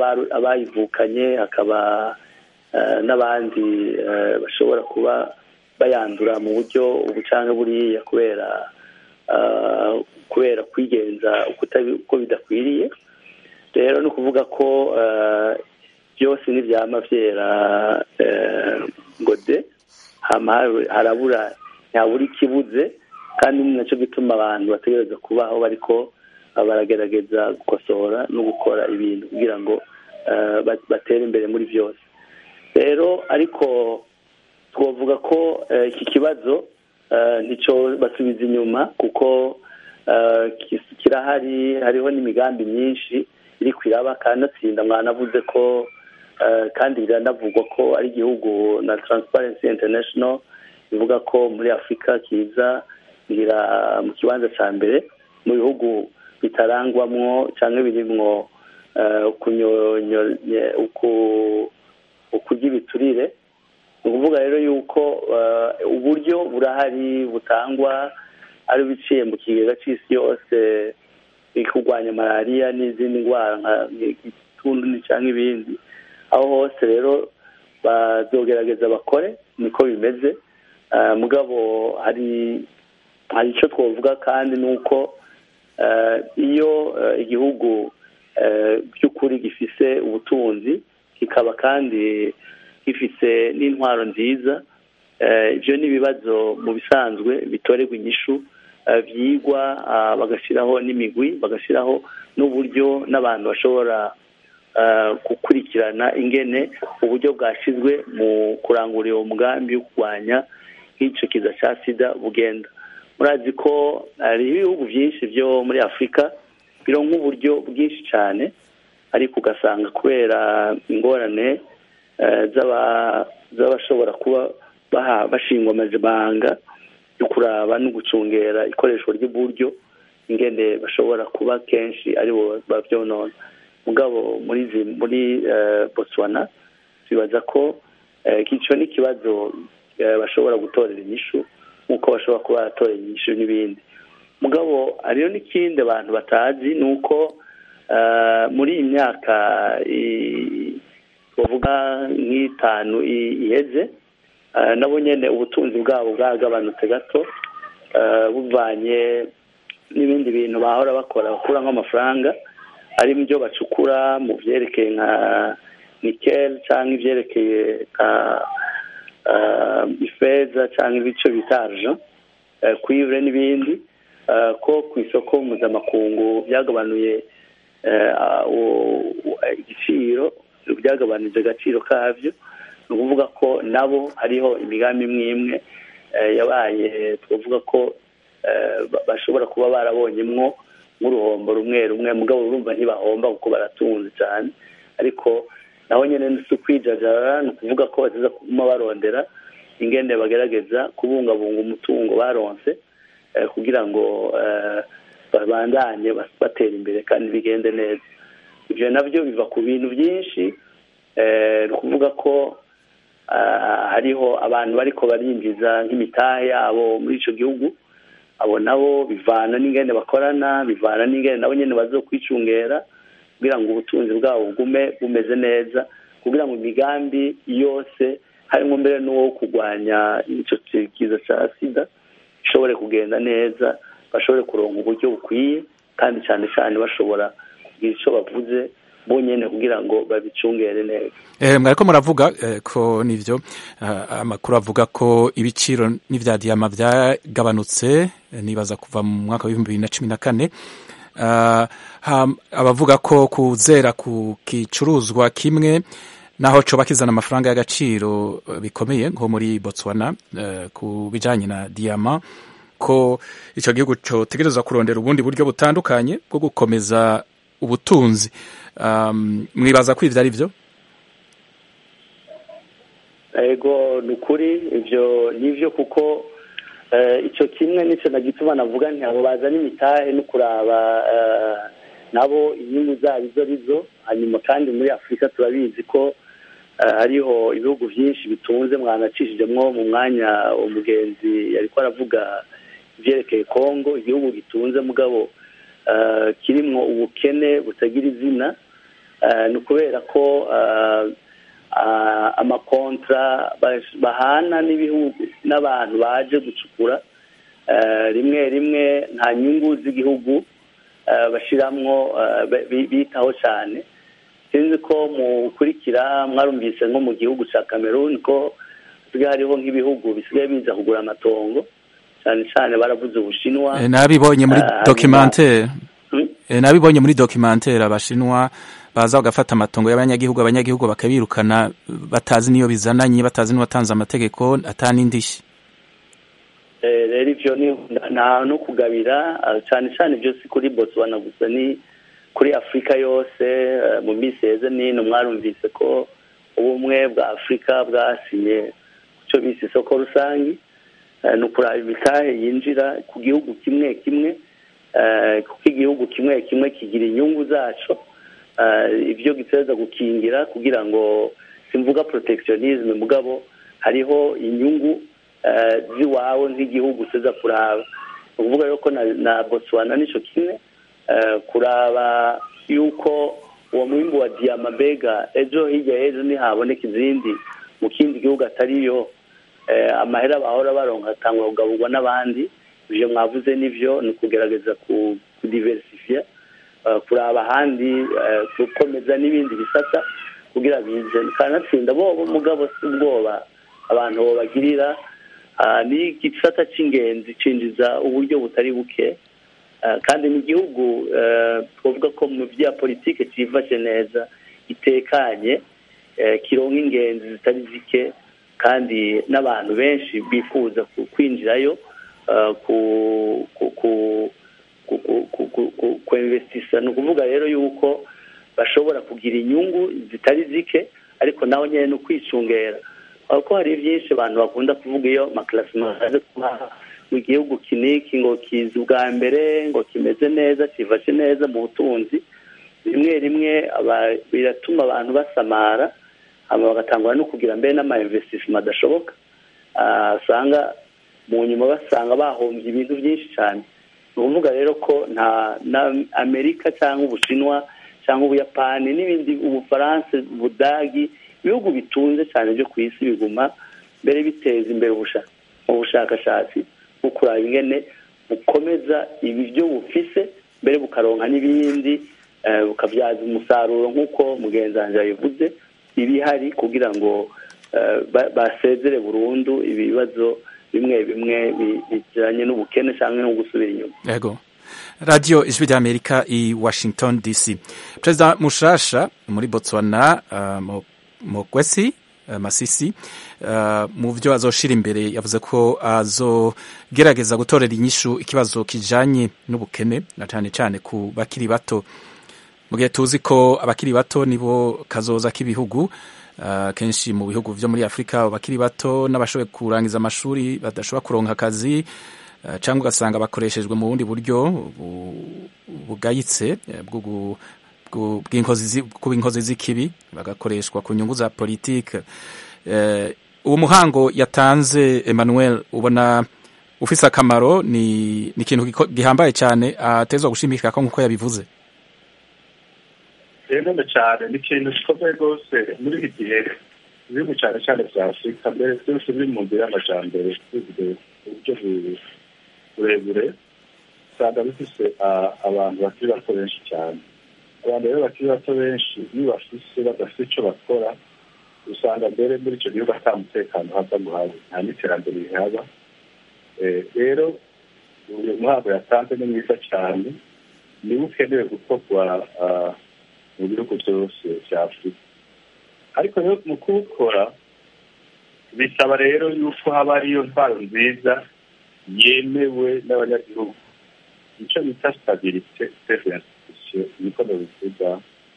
abayivukanye, hakaba uh, n'abandi uh, bashobora kuba bayandura mu buryo ubucanke buriya kubera kubera kwigenza uko bidakwiriye. Rero ni ukuvuga ko byose n'ibyama byera ngo de harabura ntabura ikibuze, kandi ni nacyo gituma abantu bategereza kubaho bariko baragerageza gukosora no gukora ibintu kugira ngo batere imbere muri byose. Rero ariko twavuga ko iki kibazo nicyo basubiza inyuma, kuko kirahari, hariho n'imigambi myinshi iri kwiraba kanatsinda. Mwanavuze ko kandi biranavugwa ko ari igihugu na Transparency International bivuga ko muri Afurika kiza ngira mu kibanza cya mbere mu bihugu bitarangwamwo cyangwa birimwo ukurya ibiturire. Ni ukuvuga rero yuko uburyo burahari butangwa ari biciye mu kigega cy'isi yose kurwanya malariya n'izindi ndwara nka igituntu cyangwa ibindi. Aho hose rero bazogerageza bakore niko bimeze. Mugabo hari hari icyo twavuga kandi ni uko iyo igihugu by'ukuri gifise ubutunzi kikaba kandi gifise n'intwaro nziza, ibyo ni ibibazo mu bisanzwe bitorerwa inyishu, byigwa bagashyiraho n'imigwi, bagashyiraho n'uburyo n'abantu bashobora gukurikirana ingene uburyo bwashyizwe mu kurangurira uwo mugambi wo kurwanya nk'icyo kiza cya sida bugenda. Murazi ko hari ibihugu byinshi byo muri Afurika bironka uburyo bwinshi cyane, ariko ugasanga kubera ingorane z'abashobora kuba bashingwa amabanga yo kuraba no gucungera ikoreshwa ry'uburyo, ingene bashobora kuba kenshi aribo babyonona. Mugabo muri muri Botswana bibaza ko icyo ni ikibazo bashobora gutorera inyishu nk'uko bashobora kuba baratorera inyishu n'ibindi. Mugabo hariyo n'ikindi abantu batazi, ni uko muri iyi myaka bavuga nk'itanu iheze, nabo nyine ubutunzi bwabo bwagabanutse gato, buvanye n'ibindi bintu bahora bakora bakura nk'amafaranga, ari byo bacukura mu byerekeye nka nikel cyangwa ibyerekeye nka ifeza cyangwa ibice bita argent, cuivre n'ibindi, ko ku isoko mpuzamakungu byagabanuye igiciro, byagabanije agaciro kabyo. Ni ukuvuga ko nabo hariho imigambi imwe imwe yabaye twavuga ko bashobora kuba barabonyemwo nk'uruhombo rumwe rumwe, mugabo urumva ntibahomba kuko baratunze cyane. Ariko naho nyine si ukwijajara, ni ukuvuga ko baziza kuguma barondera ingene bagerageza kubungabunga umutungo baronse kugira ngo babandanye batera imbere kandi bigende neza. Ibyo nabyo biva ku bintu byinshi, ni ukuvuga ko hariho abantu bariko barinjiza nk'imitahe yabo muri ico gihugu, abo nabo bivana n'ingene bakorana, bivana n'ingene nabo nyene bazokwicungera kugira ngo ubutunzi bwabo bugume bumeze neza, kugira ngo imigambi yose harimo mbere n'uwo kurwanya ico kiza ca sida ishobore kugenda neza, bashobore kuronka uburyo bukwiye, kandi cyane cyane bashobora kugira ico bavuze bonyene kugira ngo babicungere neza. Eh, mwariko muravuga eh, ko nivyo uh, amakuru avuga ko ibiciro n'ivya diyama byagabanutse, eh, nibaza kuva mu mwaka wa bibiri na cumi na kane. Uh, abavuga ko kuzera ku kicuruzwa kimwe naho coba kizana amafaranga y'agaciro bikomeye nko muri Botswana, uh, ku bijanye na diyama, ko ico gihugu co tegerezwa kurondera ubundi buryo butandukanye bwo gukomeza ubutunzi. Um, mwibaza ko ivyo ari vyo? Ego nukuri ivyo nivyo, kuko uh, ico kimwe nico nagituma navuga nti abo bazana imitahe no kuraba uh, nabo inyungu zabo izo rizo. Hanyuma kandi muri Afurika turabizi ko uh, hariho ibihugu vyinshi bitunze, mwanacishijemwo mu mwanya umugenzi yariko aravuga ivyerekeye Kongo, igihugu gitunze mugabo uh, kirimwo ubukene butagira izina. Uh, ni ukubera ko uh, amakontra bahana n'ibihugu n'abantu baje gucukura rimwe rimwe nta nyungu z'igihugu bashiramwo bitaho cyane. sinzi ko mukurikira mwarumvise nko mu gihugu cya Cameroon ko hasigaye hariho nk'ibihugu bisigaye biza kugura amatongo cyane cyane baravuze Ubushinwa. nabibonye muri documentaire nabibonye muri documentaire abashinwa baza bagafata amatongo y'abanyagihugu abanyagihugu bakabirukana batazi niyo bizananye batazi n'uwatanze amategeko atani indishyi. rero ivyo ni nta no kugabira cyane cyane byo si kuri Botswana gusa ni kuri Afrika yose. mu minsi yeze nino mwarumvise ko ubumwe bwa Afrika bwasinye cyo bise isoko rusangi no kuraba imitahe yinjira ku gihugu kimwe kimwe kuko igihugu kimwe kimwe kigira inyungu zaco ibyo giteza gukingira kugira ngo simvuga protectionism mugabo hariho inyungu ziwawe nk'igihugu seza kuraba ukuvuga yuko na, na Botswana nico kimwe kuraba yuko uwo mwimbu wa Diamabega ejo hirya ejo ni haboneka izindi mu kindi gihugu atariyo amahera bahora baronka tangwa kugaburwa n'abandi. Ivyo mwavuze nivyo ni kugerageza ku diversifier kuraba handi gukomeza n'ibindi bisata kugira bize kanatsinda bo mugabo ubwoba abantu bo bagirira ni gisata c'ingenzi cinjiza uburyo butari buke kandi ni gihugu twovuga ko mu bya politike cifashe neza itekanye kironka ingenzi zitari zike kandi n'abantu benshi bifuza kwinjirayo ku ku ku ku investisa. no kuvuga rero yuko bashobora kugira inyungu zitari zike ariko naho nyene no kwicungera kuko hari byinshi abantu bakunda kuvuga iyo maclassement aje kuba mu gihugu kiniki ngo kizi ubwa mbere ngo kimeze neza kifashe neza mu butunzi rimwe rimwe biratuma abantu basamara aba bagatangwa no kugira mbere n'ama investissement adashoboka usanga mu nyuma basanga bahombye ibintu byinshi cyane. Uvuga rero ko nta na Amerika cyangwa Ubushinwa cyangwa Ubuyapani n'ibindi Ubufaransa Budagi ibihugu bitunze cyane byo ku isi biguma mbere biteza imbere ubushakashatsi bukuraba ingene bukomeza ibi byo bufise mbere bukaronka n'ibindi bukabyaza umusaruro nk'uko mugenzanje yabivuze ibihari kugira ngo basezere burundu ibibazo bimwe bimwe bijanye n'ubukene cyangwa no gusubira inyuma. Yego. Radio Ijwi ry'Amerika i Washington D C. President Mushasha muri Botswana uh, Mokwesi uh, Masisi uh, mu byo azoshira imbere yavuze ko azogerageza gutorera inyishu ikibazo kijanye n'ubukene na cyane cyane ku bakiri bato. Mu gihe tuzi ko abakiri bato nibo kazoza k'ibihugu Uh, kenshi mu bihugu vyo muri Afrika abakiri bato n'abashoboye kurangiza amashuri badashobora kuronka akazi uh, cyangwa ugasanga bakoreshejwe mu bundi buryo bugayitse bw'inkozi bw'inkozi z'ikibi bagakoreshwa ku nyungu za politike. Uh, uwo muhango yatanze Emmanuel ubona ufise akamaro ni ni ikintu gihambaye cyane atezwa gushimika ko nkuko yabivuze. rero cyane ni ikintu gikomeye rwose muri iki gihe ibihugu cyane cyane bya Afurika mbere byose biri mu nzira y'amajambere uburyo burebure usanga bifise abantu bakiri bato benshi cyane. Abantu rero bakiri bato benshi iyo bafise badafite icyo bakora usanga mbere muri icyo gihugu ata mutekano haza guhaba nta n'iterambere rihaba. rero uyu muhango yatanze ni mwiza cyane niba ukenewe gukorwa mu bihugu byose bya Afurika ariko rero mu kuwukora bisaba rero yuko haba ariyo ntwaro nziza yemewe n'abanyagihugu icyo bita stabilite institution niko bivuga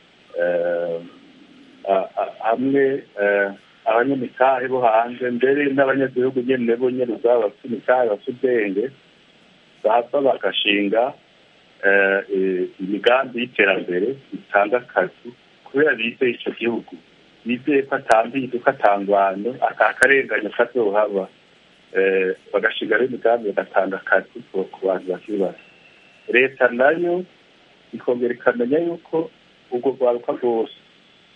hamwe abanyamitahe bo hanze mbere n'abanyagihugu nyene bo nyene ubwabo bafite imitahe bafite ubwenge bahava bagashinga imigambi y'iterambere itanga akazi kubera bizeye icyo gihugu bizeye ko atambiye ko atangwano atakarenganya kazohaba bagashinga rero imigambi bagatanga akazi ku bantu bakiri bato. Leta nayo ikongera ikamenya yuko ubwo rwaruka rwose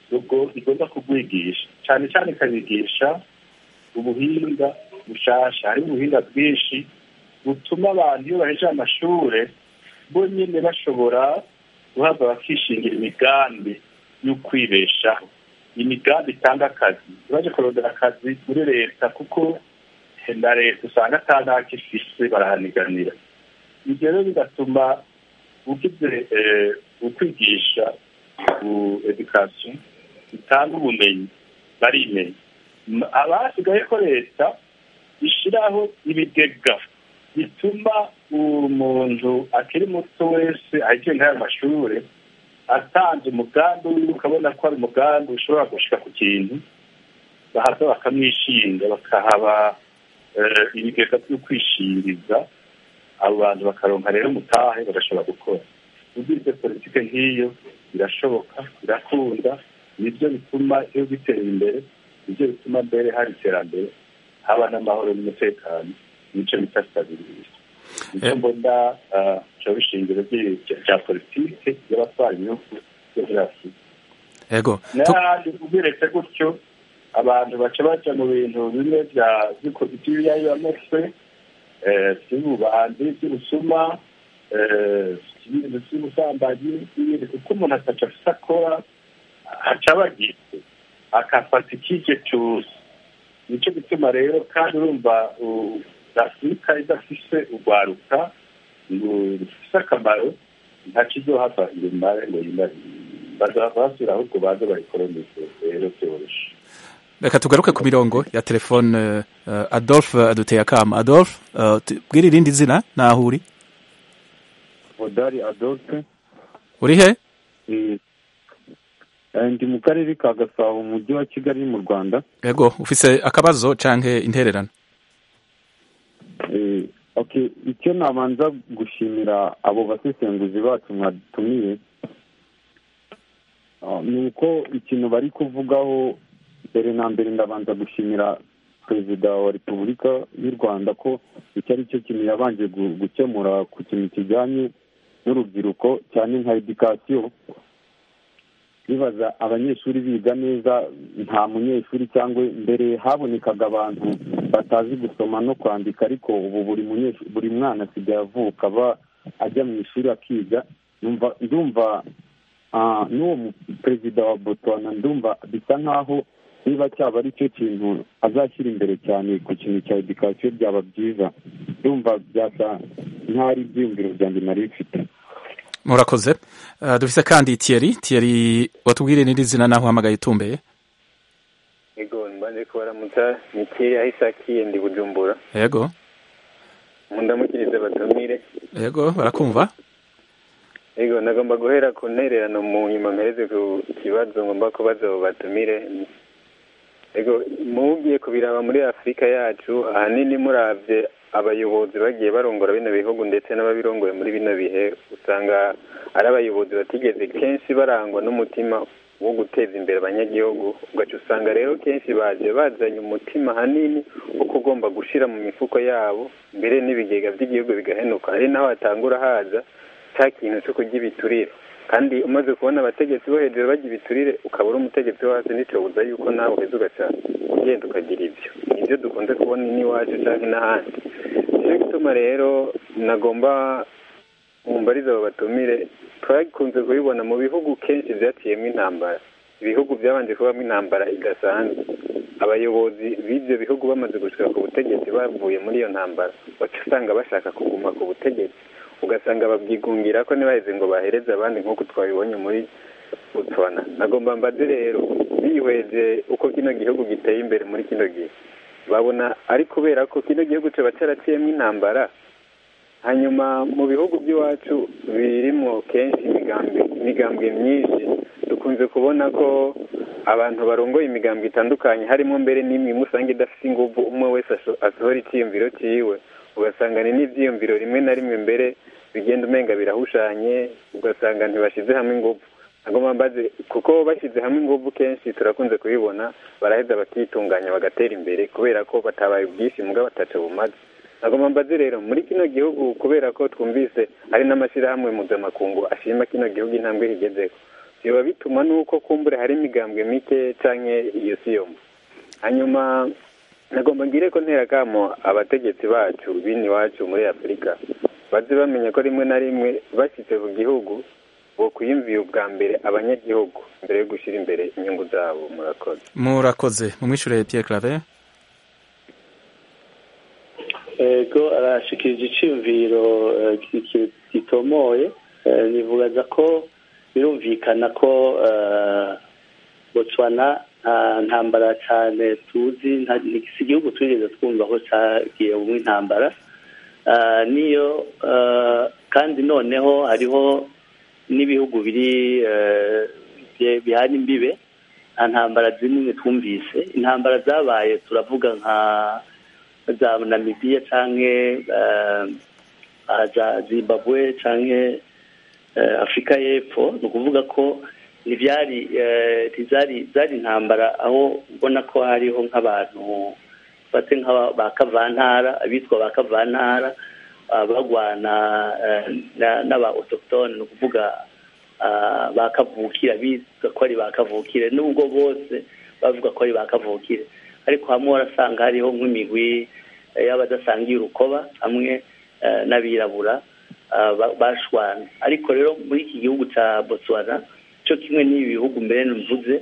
ubwo igomba kugwigisha cyane cyane ikabigisha ubuhinga bushasha. Hari ubuhinga bwinshi butuma abantu iyo bahejeje amashure bo nyine bashobora guhabwa bakishingira imigambi yo kwibeshaho, imigambi itanga akazi. Baje kurondera akazi muri leta kuko na leta usanga atanaka ifise barahaniganira. Ibyo rero bigatuma ugize ukwigisha ku education itanga ubumenyi barimenya. Abasigaye ko leta ishiraho ibigega bituma umuntu akiri muto wese agiye nk'ayo mashure atanze umugambi ukabona ko ari umugambi ushobora gushika ku kintu, bahaza bakamwishinga bakahaba ibigega byo kwishingiriza abo bantu bakaronka rero mutahe bagashobora gukora. Ugize politike nk'iyo birashoboka, birakunda, nibyo bituma iyo bitera imbere, nibyo bituma mbere hari iterambere, haba n'amahoro n'umutekano, nico bita stability. Nico mbona cyo bishingiro bya politike y'abatwara ibihugu byo muri Afurika. Ego n'ahandi ubiretse gutyo abantu baca baca mu bintu bimwe bya by'ibiyayamutwe, by'ububanzi, by'ubusuma, ibintu by'ubusambanyi, kuko umuntu ataca afise akora aca abagize akafata ikije cyose. Nicyo gituma rero kandi urumva Afurika idafise urwaruka ngo rufise akamaro nta kizohava inyuma ngo yimare, bazava basubira ahubwo baze bayikolonize. Rero byoroshe. Reka tugaruke ku mirongo ya telefone. uh, Adolphe aduteye akama. Adolphe, uh, bwira irindi zina naho uri? Odari Adolphe. Uri he? Ndi mu karere ka Gasabo mu mujyi wa Kigali mu Rwanda. Ego, ufise akabazo canke intererano? Eh, okay, icyo nabanza gushimira abo basesenguzi bacu mwatumiye uh, nuko ikintu bari kuvugaho mbere na mbere ndabanza gushimira Perezida wa Repubulika y'u Rwanda ko icyo ari cyo kintu yabanje gukemura ku kintu kijyanye n'urubyiruko cyane nka education. Bibaza abanyeshuri biga neza, nta munyeshuri cyangwa mbere habonekaga abantu batazi gusoma no kwandika, ariko ubu buri munyeshuri buri mwana asigaye avuka ba ajya mu ishuri akiga. Ndumva ndumva ah n'uwo Perezida wa Botswana ndumva bisa nkaho niba cyaba ari cyo kintu azashyira imbere cyane ku kintu cya education byaba byiza. Ndumva byasa ntari byumviro byanjye nari mfite. Murakoze. Uh, dufise kandi Thierry. Thierry, watubwire n'indi zina naho hamagaye itumbeye? Ego, mbanje kubaramutsa ni Thierry ahisakiye ndi Bujumbura. Ego. Mundamukirize batumire. Ego, barakumva. Ego, nagomba guhera ku ntererano mu nyuma mpereze ku kibazo ngomba kubaza batumire. Ego, mugiye kubiraba muri Afrika yacu ahanini muravye abayobozi bagiye barongora bino bihugu ndetse n'ababirongoye muri bino bihe usanga ari abayobozi batigeze kenshi barangwa n'umutima wo guteza imbere abanyagihugu. Ugaca usanga rero kenshi baje bazanye umutima hanini wo kugomba gushira mu mifuko yabo mbere n'ibigega by'igihugu bigahenuka, ari naho hatangura haza cya kintu cyo kurya ibiturire. Kandi umaze kubona abategetsi bo hejuru bagira ibiturire ukabura umutegetsi wo hasi nticobuza yuko nawe uheze ugaca ugenda ukagira ibyo. Ibyo dukunze kubona n'iwacu cyangwa n'ahandi. Nicyo gituma rero nagomba mumbariza abo batumire, twakunze kubibona mu bihugu kenshi byaciyemo intambara, ibihugu byabanje kubamo intambara idasanzwe. Abayobozi b'ibyo bihugu bamaze gushika ku butegetsi bavuye muri iyo ntambara baca usanga bashaka kuguma ku butegetsi, ugasanga babwigungira ko ntibaheze ngo bahereze abandi nk'uko twabibonye muri Botswana. Nagomba mbaze rero bihweje uko kino gihugu giteye imbere muri kino gihe, babona ari kubera ko kino gihugu cyo bacaraciyemo intambara, hanyuma mu bihugu by'iwacu birimo kenshi imigambi imigambwe myinshi dukunze kubona ko abantu barongoye imigambi itandukanye harimo mbere n'imwe musanga idafite ingufu, umwe wese asohora icyiyumviro cyiwe, ugasanga ni n'ibyiyumviro rimwe na rimwe mbere bigenda umenga birahushanye, ugasanga ntibashize hamwe ingufu. Nagomba mbaze kuko bashyize hamwe ingufu kenshi turakunze kubibona baraheza bakitunganya bagatera imbere kubera ko batabaye ubwinshi mbwa bataca bumaze. Nagomba mbaze rero muri kino gihugu kubera ko twumvise hari n'amashyirahamwe mpuzamakungu ashima kino gihugu intambwe igezeko, biba bituma nuko kumbure hari imigambwe mike canke iyo siyo. Hanyuma nagomba ngire ko ntera kamo abategetsi bacu bini wacu muri Afrika baze bamenya ko rimwe na rimwe bashitse ku gihugu bo kuyimviye ubwa mbere abanyagihugu mbere yo gushira imbere inyungu zabo. Murakoze. Murakoze. Mumwishure Pierre Claver. Ego arashikirije iciyumviro gitomoye, nivugaza ko birumvikana ko Botswana nta ntambara cyane tuzi, si igihugu twigeze twumva ko cyagiye mu intambara niyo, kandi noneho hariho n'ibihugu biri bihana imbibe, nta ntambara zimwe twumvise. Intambara zabaye turavuga nka za Namibia canke za Zimbabwe canke Afrika y'Epfo, ni ukuvuga ko ntibyari zari zari intambara aho ubona ko hariho nk'abantu bate nk'aba Kavantara, abitwa ba Kavantara bagwana n'aba autochtone, ni ukuvuga bakavukira, bizwa ko ari bakavukire, nubwo bose bavuga ko ari bakavukire, ariko hamwe warasanga hariho nk'imigwi y'abadasangiye urukoba hamwe n'abirabura bashwana. Ariko rero muri iki gihugu cya Botswana cyo kimwe n'ibi bihugu mbere mvuze,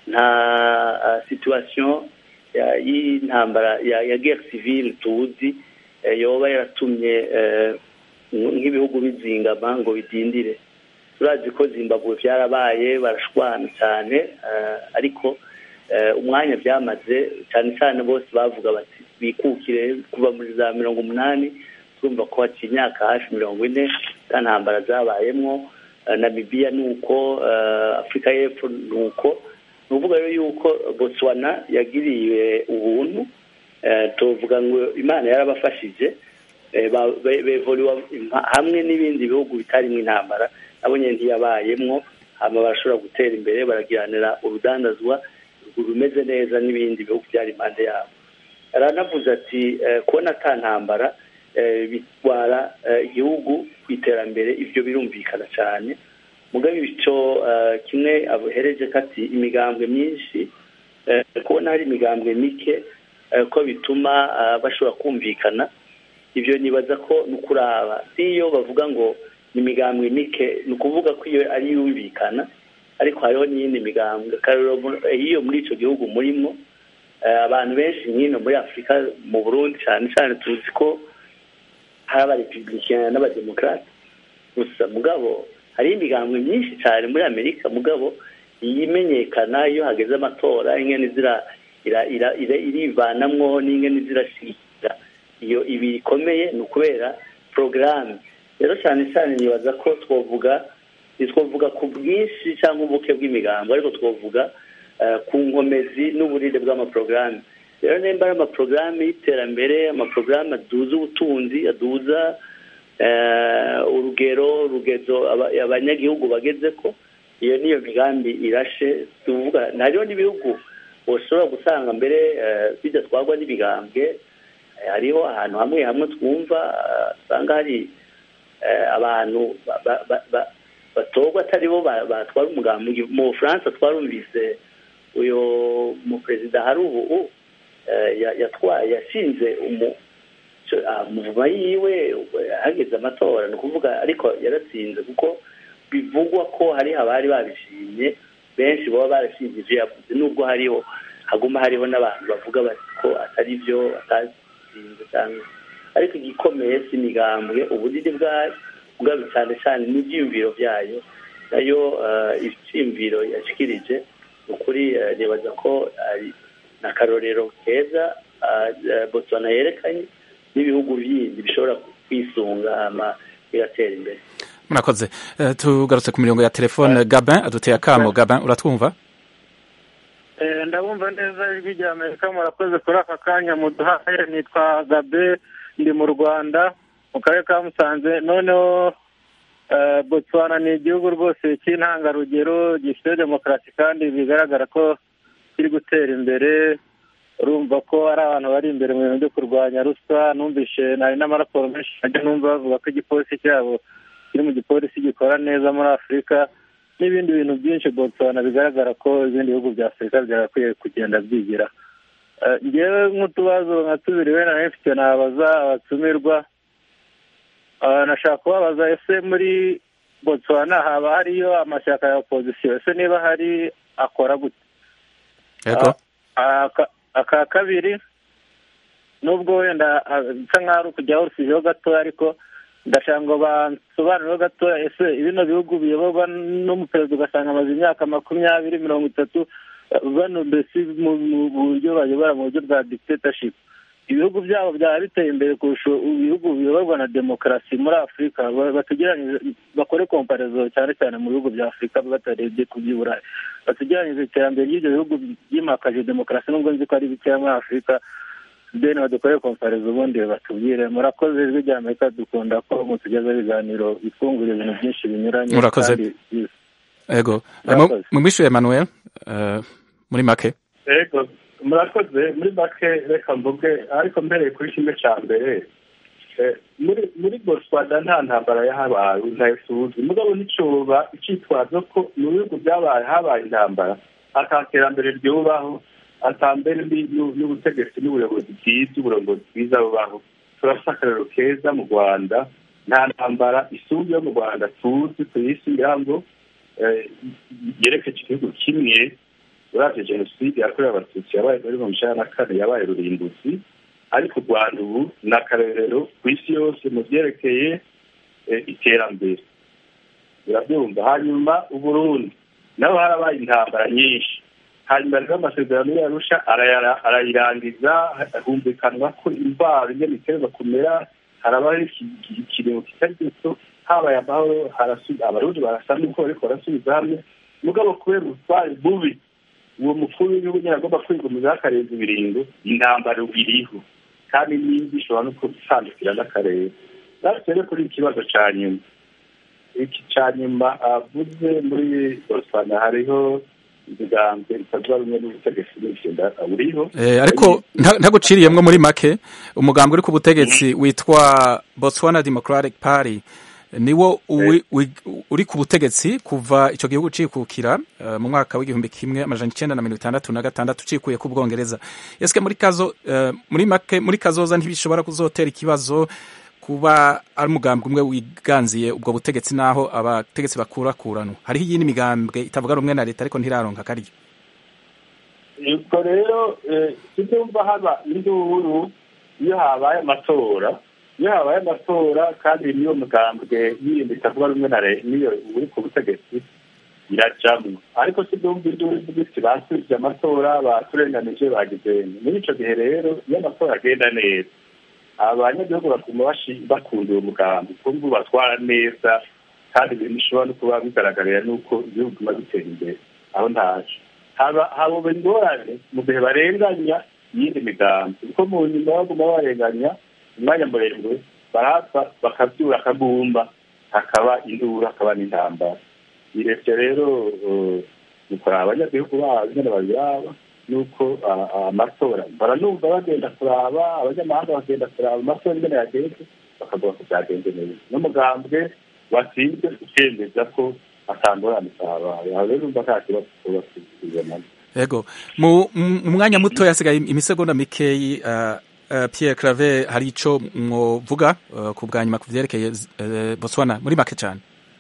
nta situation y'intambara ya guerre civile tuzi yoba yaratumye nk'ibihugu bizingama ngo bidindire. Turazi ko Zimbabwe byarabaye barashwana cyane, ariko umwanya byamaze cyane cyane bose bavuga bati bikukire kuva muri za mirongo umunani, twumva ko haciye imyaka hafi mirongo ine nta ntambara zabayemwo. Namibia nuko, Afrika y'Epfo nuko. Nuvuga rero yuko Botswana yagiriwe ubuntu, tuvuga ngo Imana yarabafashije, bevoliwa hamwe n'ibindi bihugu bitarimo intambara, nabo nyene ntiyabayemwo, hama barashobora gutera imbere, baragiranira urudandazwa rumeze neza n'ibindi bihugu byari impande yabo. Aranavuze ati kubona ata ntambara bitwara igihugu kwiterambere, ivyo birumvikana cyane. Mugabe ico kimwe abuhereje kati imigambwe myinshi, kubona hari imigambwe mike ko bituma bashobora kumvikana, ivyo nibaza ko nukuraba iyo bavuga ngo ni imigambwe mike, ni ukuvuga ko iyo ari yumvikana, ariko hariho n'iyindi migambwe iyo muri ico gihugu murimo. Abantu benshi nyine muri Afrika, mu Burundi cyane cyane tuzi ko hari abarepublicain n'abademokrate gusa, mugabo hari imigambwe myinshi cyane muri Amerika, mugabo yimenyekana iyo hageze amatora, ingene zira irivanamwo n'ingene zirashikira iyo ibi ikomeye, ni ukubera programme. Rero cyane cyane nibaza ko twovuga twovuga ku bwinshi cyangwa ubuke bw'imigambo, ariko twovuga ku nkomezi n'uburire bw'amaprograme. Rero nemba ari amaprograme y'iterambere, amaprograme aduza ubutunzi, aduza urugero rugezo abanyagihugu bageze ko, iyo niyo migambi irashe. Tuvuga hariho n'ibihugu ushobora gusanga mbere bidatwarwa n'ibigambwe, hariho ahantu hamwe hamwe twumva usanga hari abantu batorwa atari bo batwara umugambi. Mu Bufaransa twarumvise uyo mu perezida hari ubu yatwaye yashinze umuvuma yiwe hageze amatora, ni ukuvuga, ariko yaratsinze kuko bivugwa ko hari abari babishimye benshi baba barashinze ivyo yavuze, nubwo hariho haguma hariho n'abantu bavuga bati ko atari byo atatsinze cyangwa. Ariko igikomeye si imigambwe, ubudidi bwayo bwabo cyane cyane n'ibyiyumviro byayo, nayo ibyiyumviro yashikirije ukuri. Nibaza ko ari n'akarorero keza Botswana yerekanye n'ibihugu bindi bishobora kwisunga ama bigatera imbere. Murakoze. Tugarutse ku mirongo ya telefone. Gabin aduteye akamo. Gabin, uratwumva? Ndabumva neza ijwi rya Amerika. Murakoze kuri aka kanya muduhaye. Nitwa Gabe, ndi mu Rwanda mu karere ka Musanze. Noneho Botswana ni igihugu rwose cy'intangarugero, gifite demokarasi kandi bigaragara ko kiri gutera imbere. Urumva ko ari abantu bari imbere mu bintu byo kurwanya ruswa. Numvishe nari n'amaraporo menshi ajya numva bavuga ko igipolisi cyabo kiri mu gipolisi gikora neza muri Afurika. n'ibindi bintu byinshi Botswana bigaragara ko ibindi bihugu bya Afurika byagakwiye kugenda byigira. Ngewe nk'utubazo nka tubiri wenda nifite nabaza abatumirwa, nashaka kubabaza ese muri Botswana haba hariyo amashyaka ya opozisiyo, ese niba hari akora gute? Yego. Aka kabiri nubwo wenda bisa nk'aho ari ukujyaho urusijeho gatoya, ariko ndashaka ngo bansobanurire gatoya, ese bino bihugu biyoborwa n'umuperezida ugasanga amaze imyaka makumyabiri mirongo itatu bano mbese mu buryo bayobora mu buryo bwa dictatorship, ibihugu byabo byaba biteye imbere kurusha ibihugu biyoborwa na demokarasi muri Afurika? Batugeranyije bakore komparizo cyane cyane mu bihugu bya Afurika batarebye ku by'Uburayi, batugeranyije iterambere ry'ibyo bihugu byimakaje demokarasi nubwo nzi ko ari bikeya muri Afurika, deni badukoreye komparizo ubundi batubwire. Murakoze, ijwi rya Amerika dukunda ko mutugezaho ibiganiro bitwungura ibintu byinshi binyuranye. Murakoze. Ego mu mwishuye Emmanuel muri make. Ego murakoze, muri make reka mvuge, ariko mbereye kuri kimwe cya mbere, muri muri Botswana nta ntambara yahabaye ntayisuzi, mugabo n'icoba icitwazo ko mu bihugu byabaye habaye intambara akaterambere ryubaho, atambere n'ubutegetsi n'ubuyobozi bwiza, uburongozi bwiza bubaho. Turafite akarero keza mu Rwanda, nta ntambara isumbuye yo mu Rwanda tuzi tuyisi ngo yerekeje igihugu kimwe. Uravye jenoside yakorewe abatutsi yabaye muri mirongo icenda na kane yabaye rurimbuzi, ariko u Rwanda ubu ni akarorero ku isi yose mu vyerekeye iterambere, urabyumva. Hanyuma Uburundi naho harabaye intambara nyinshi, hanyuma rero amasezerano y'Arusha arayirangiza, humvikanwa ko imvaro ingene iterwa kumera, harabaho ikiringo kitari gito, habaye amahoro, abarundi barasa n'uko bariko barasubiza hamwe. Mugabo kubera ubutwari bubi uwo mukuru w'igihugu nyine agomba kwigumiza akarenza ibiringo, intambara iriho kandi n'indi ishobora no gutandukira n'akarere. Rero kuri ikibazo ca nyuma, iki ca nyuma avuze muri Botswana hariho ibiganza bitazwa rumwe n'ubutegetsi n'igenda uriho, ariko ntaguciriyemwo muri make umugambi uri ku butegetsi witwa Botswana Democratic Party niwo uri ku butegetsi kuva ico gihugu cikukira mu mwaka w'igihumbi kimwe amajana icenda na mirongo itandatu na gatandatu cikuye ku Bwongereza. Eske muri kazo muri make muri kazoza ntibishobora kuzotera ikibazo kuba ari umugambi umwe wiganziye ubwo butegetsi naho abategetsi bakurakuranwa? Hariho iyindi migambwe itavuga rumwe na leta ariko ntiraronka akaryo. Ubwo rero tutumva haba induru iyo habaye amatora, iyo habaye amatora kandi niyo mugambwe yindi itavuga rumwe na leta niyo uri ku butegetsi irajamwo, ariko tudumva induru z'ibiti basubije amatora baturenganije bagize. Muri ico gihe rero iyo amatora agenda neza, abanyagihugu bakuma bakunda uwo mugambi kumva batwara neza, kandi ibintu bishobora no kuba bigaragarira n'uko igihugu kiba gitera imbere. Aho ntaco haba ingorane mu gihe barenganya iyindi migambi, kuko mu nyuma baguma barenganya umwanya muremure barapfa bakavyura akagumba, hakaba induru, hakaba n'intambara. Irevye rero nikora abanyagihugu babo nyene babiraba, nuko amatora baranumva bagenda kuraba, abanyamahanga bagenda kuraba amatora ingene yagenze, bakavuga ko vyagenze neza, n'umugambwe watsinze ukemeza ko atangorane zabaye. Aho rero umva nta kibazo kubasubizana. Yego, mu mwanya muto yasigaye imisegonda mikeyi, uh, uh, Pierre Claver, hari ico mwovuga uh, ku bwa nyuma ku vyerekeye uh, Botswana muri make cyane?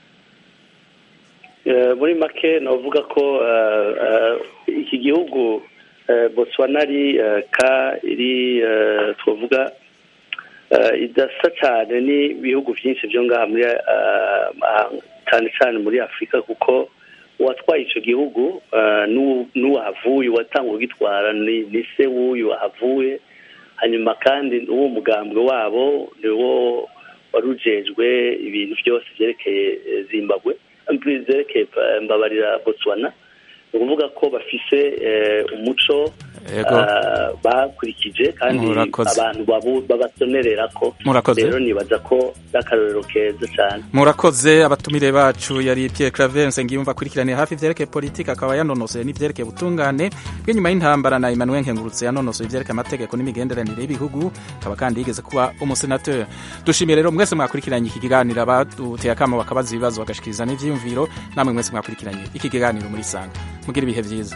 Uh, muri make novuga ko uh, uh, iki gihugu uh, Botswana ari uh, ka iri uh, twovuga uh, idasa cyane ni bihugu byinshi byo ngaha muri uh, cyane cyane muri Afrika, kuko uwatwaye ico gihugu uh, n'uwahavuye watanga ugitwara ni, ni se w'uyu wahavuye, hanyuma kandi uwo mugambwe wabo niwo warujejwe ibintu byose vyerekeye Zimbabwe, vyerekeye mbabarira Botswana. ni ukuvuga ko bafise umuco bakurikije kandi abantu babasonerera ko rero nibaza ko n'akarorero keza cyane. Murakoze. Abatumire bacu yari Pierre Claver Nsengiyumva akurikiraniye hafi ivyerekeye politiki akaba yanonosoye n'ivyerekeye ubutungane bw'inyuma y'intambara na Emmanuel Nkengurutse yanonosoye ivyerekeye amategeko n'imigenderanire y'ibihugu akaba kandi yigeze kuba umusenateur. Dushimiye rero mwese mwakurikiranye iki kiganiro, abaduteye akamo bakabaza ibibazo bagashikiriza n'ivyiyumviro, namwe mwese mwakurikiranye iki kiganiro muri Sanga. Mugira ibihe vyiza.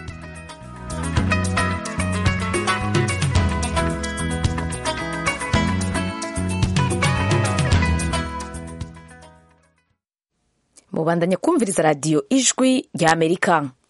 Mubandanye kumviriza radiyo ijwi ry'Amerika.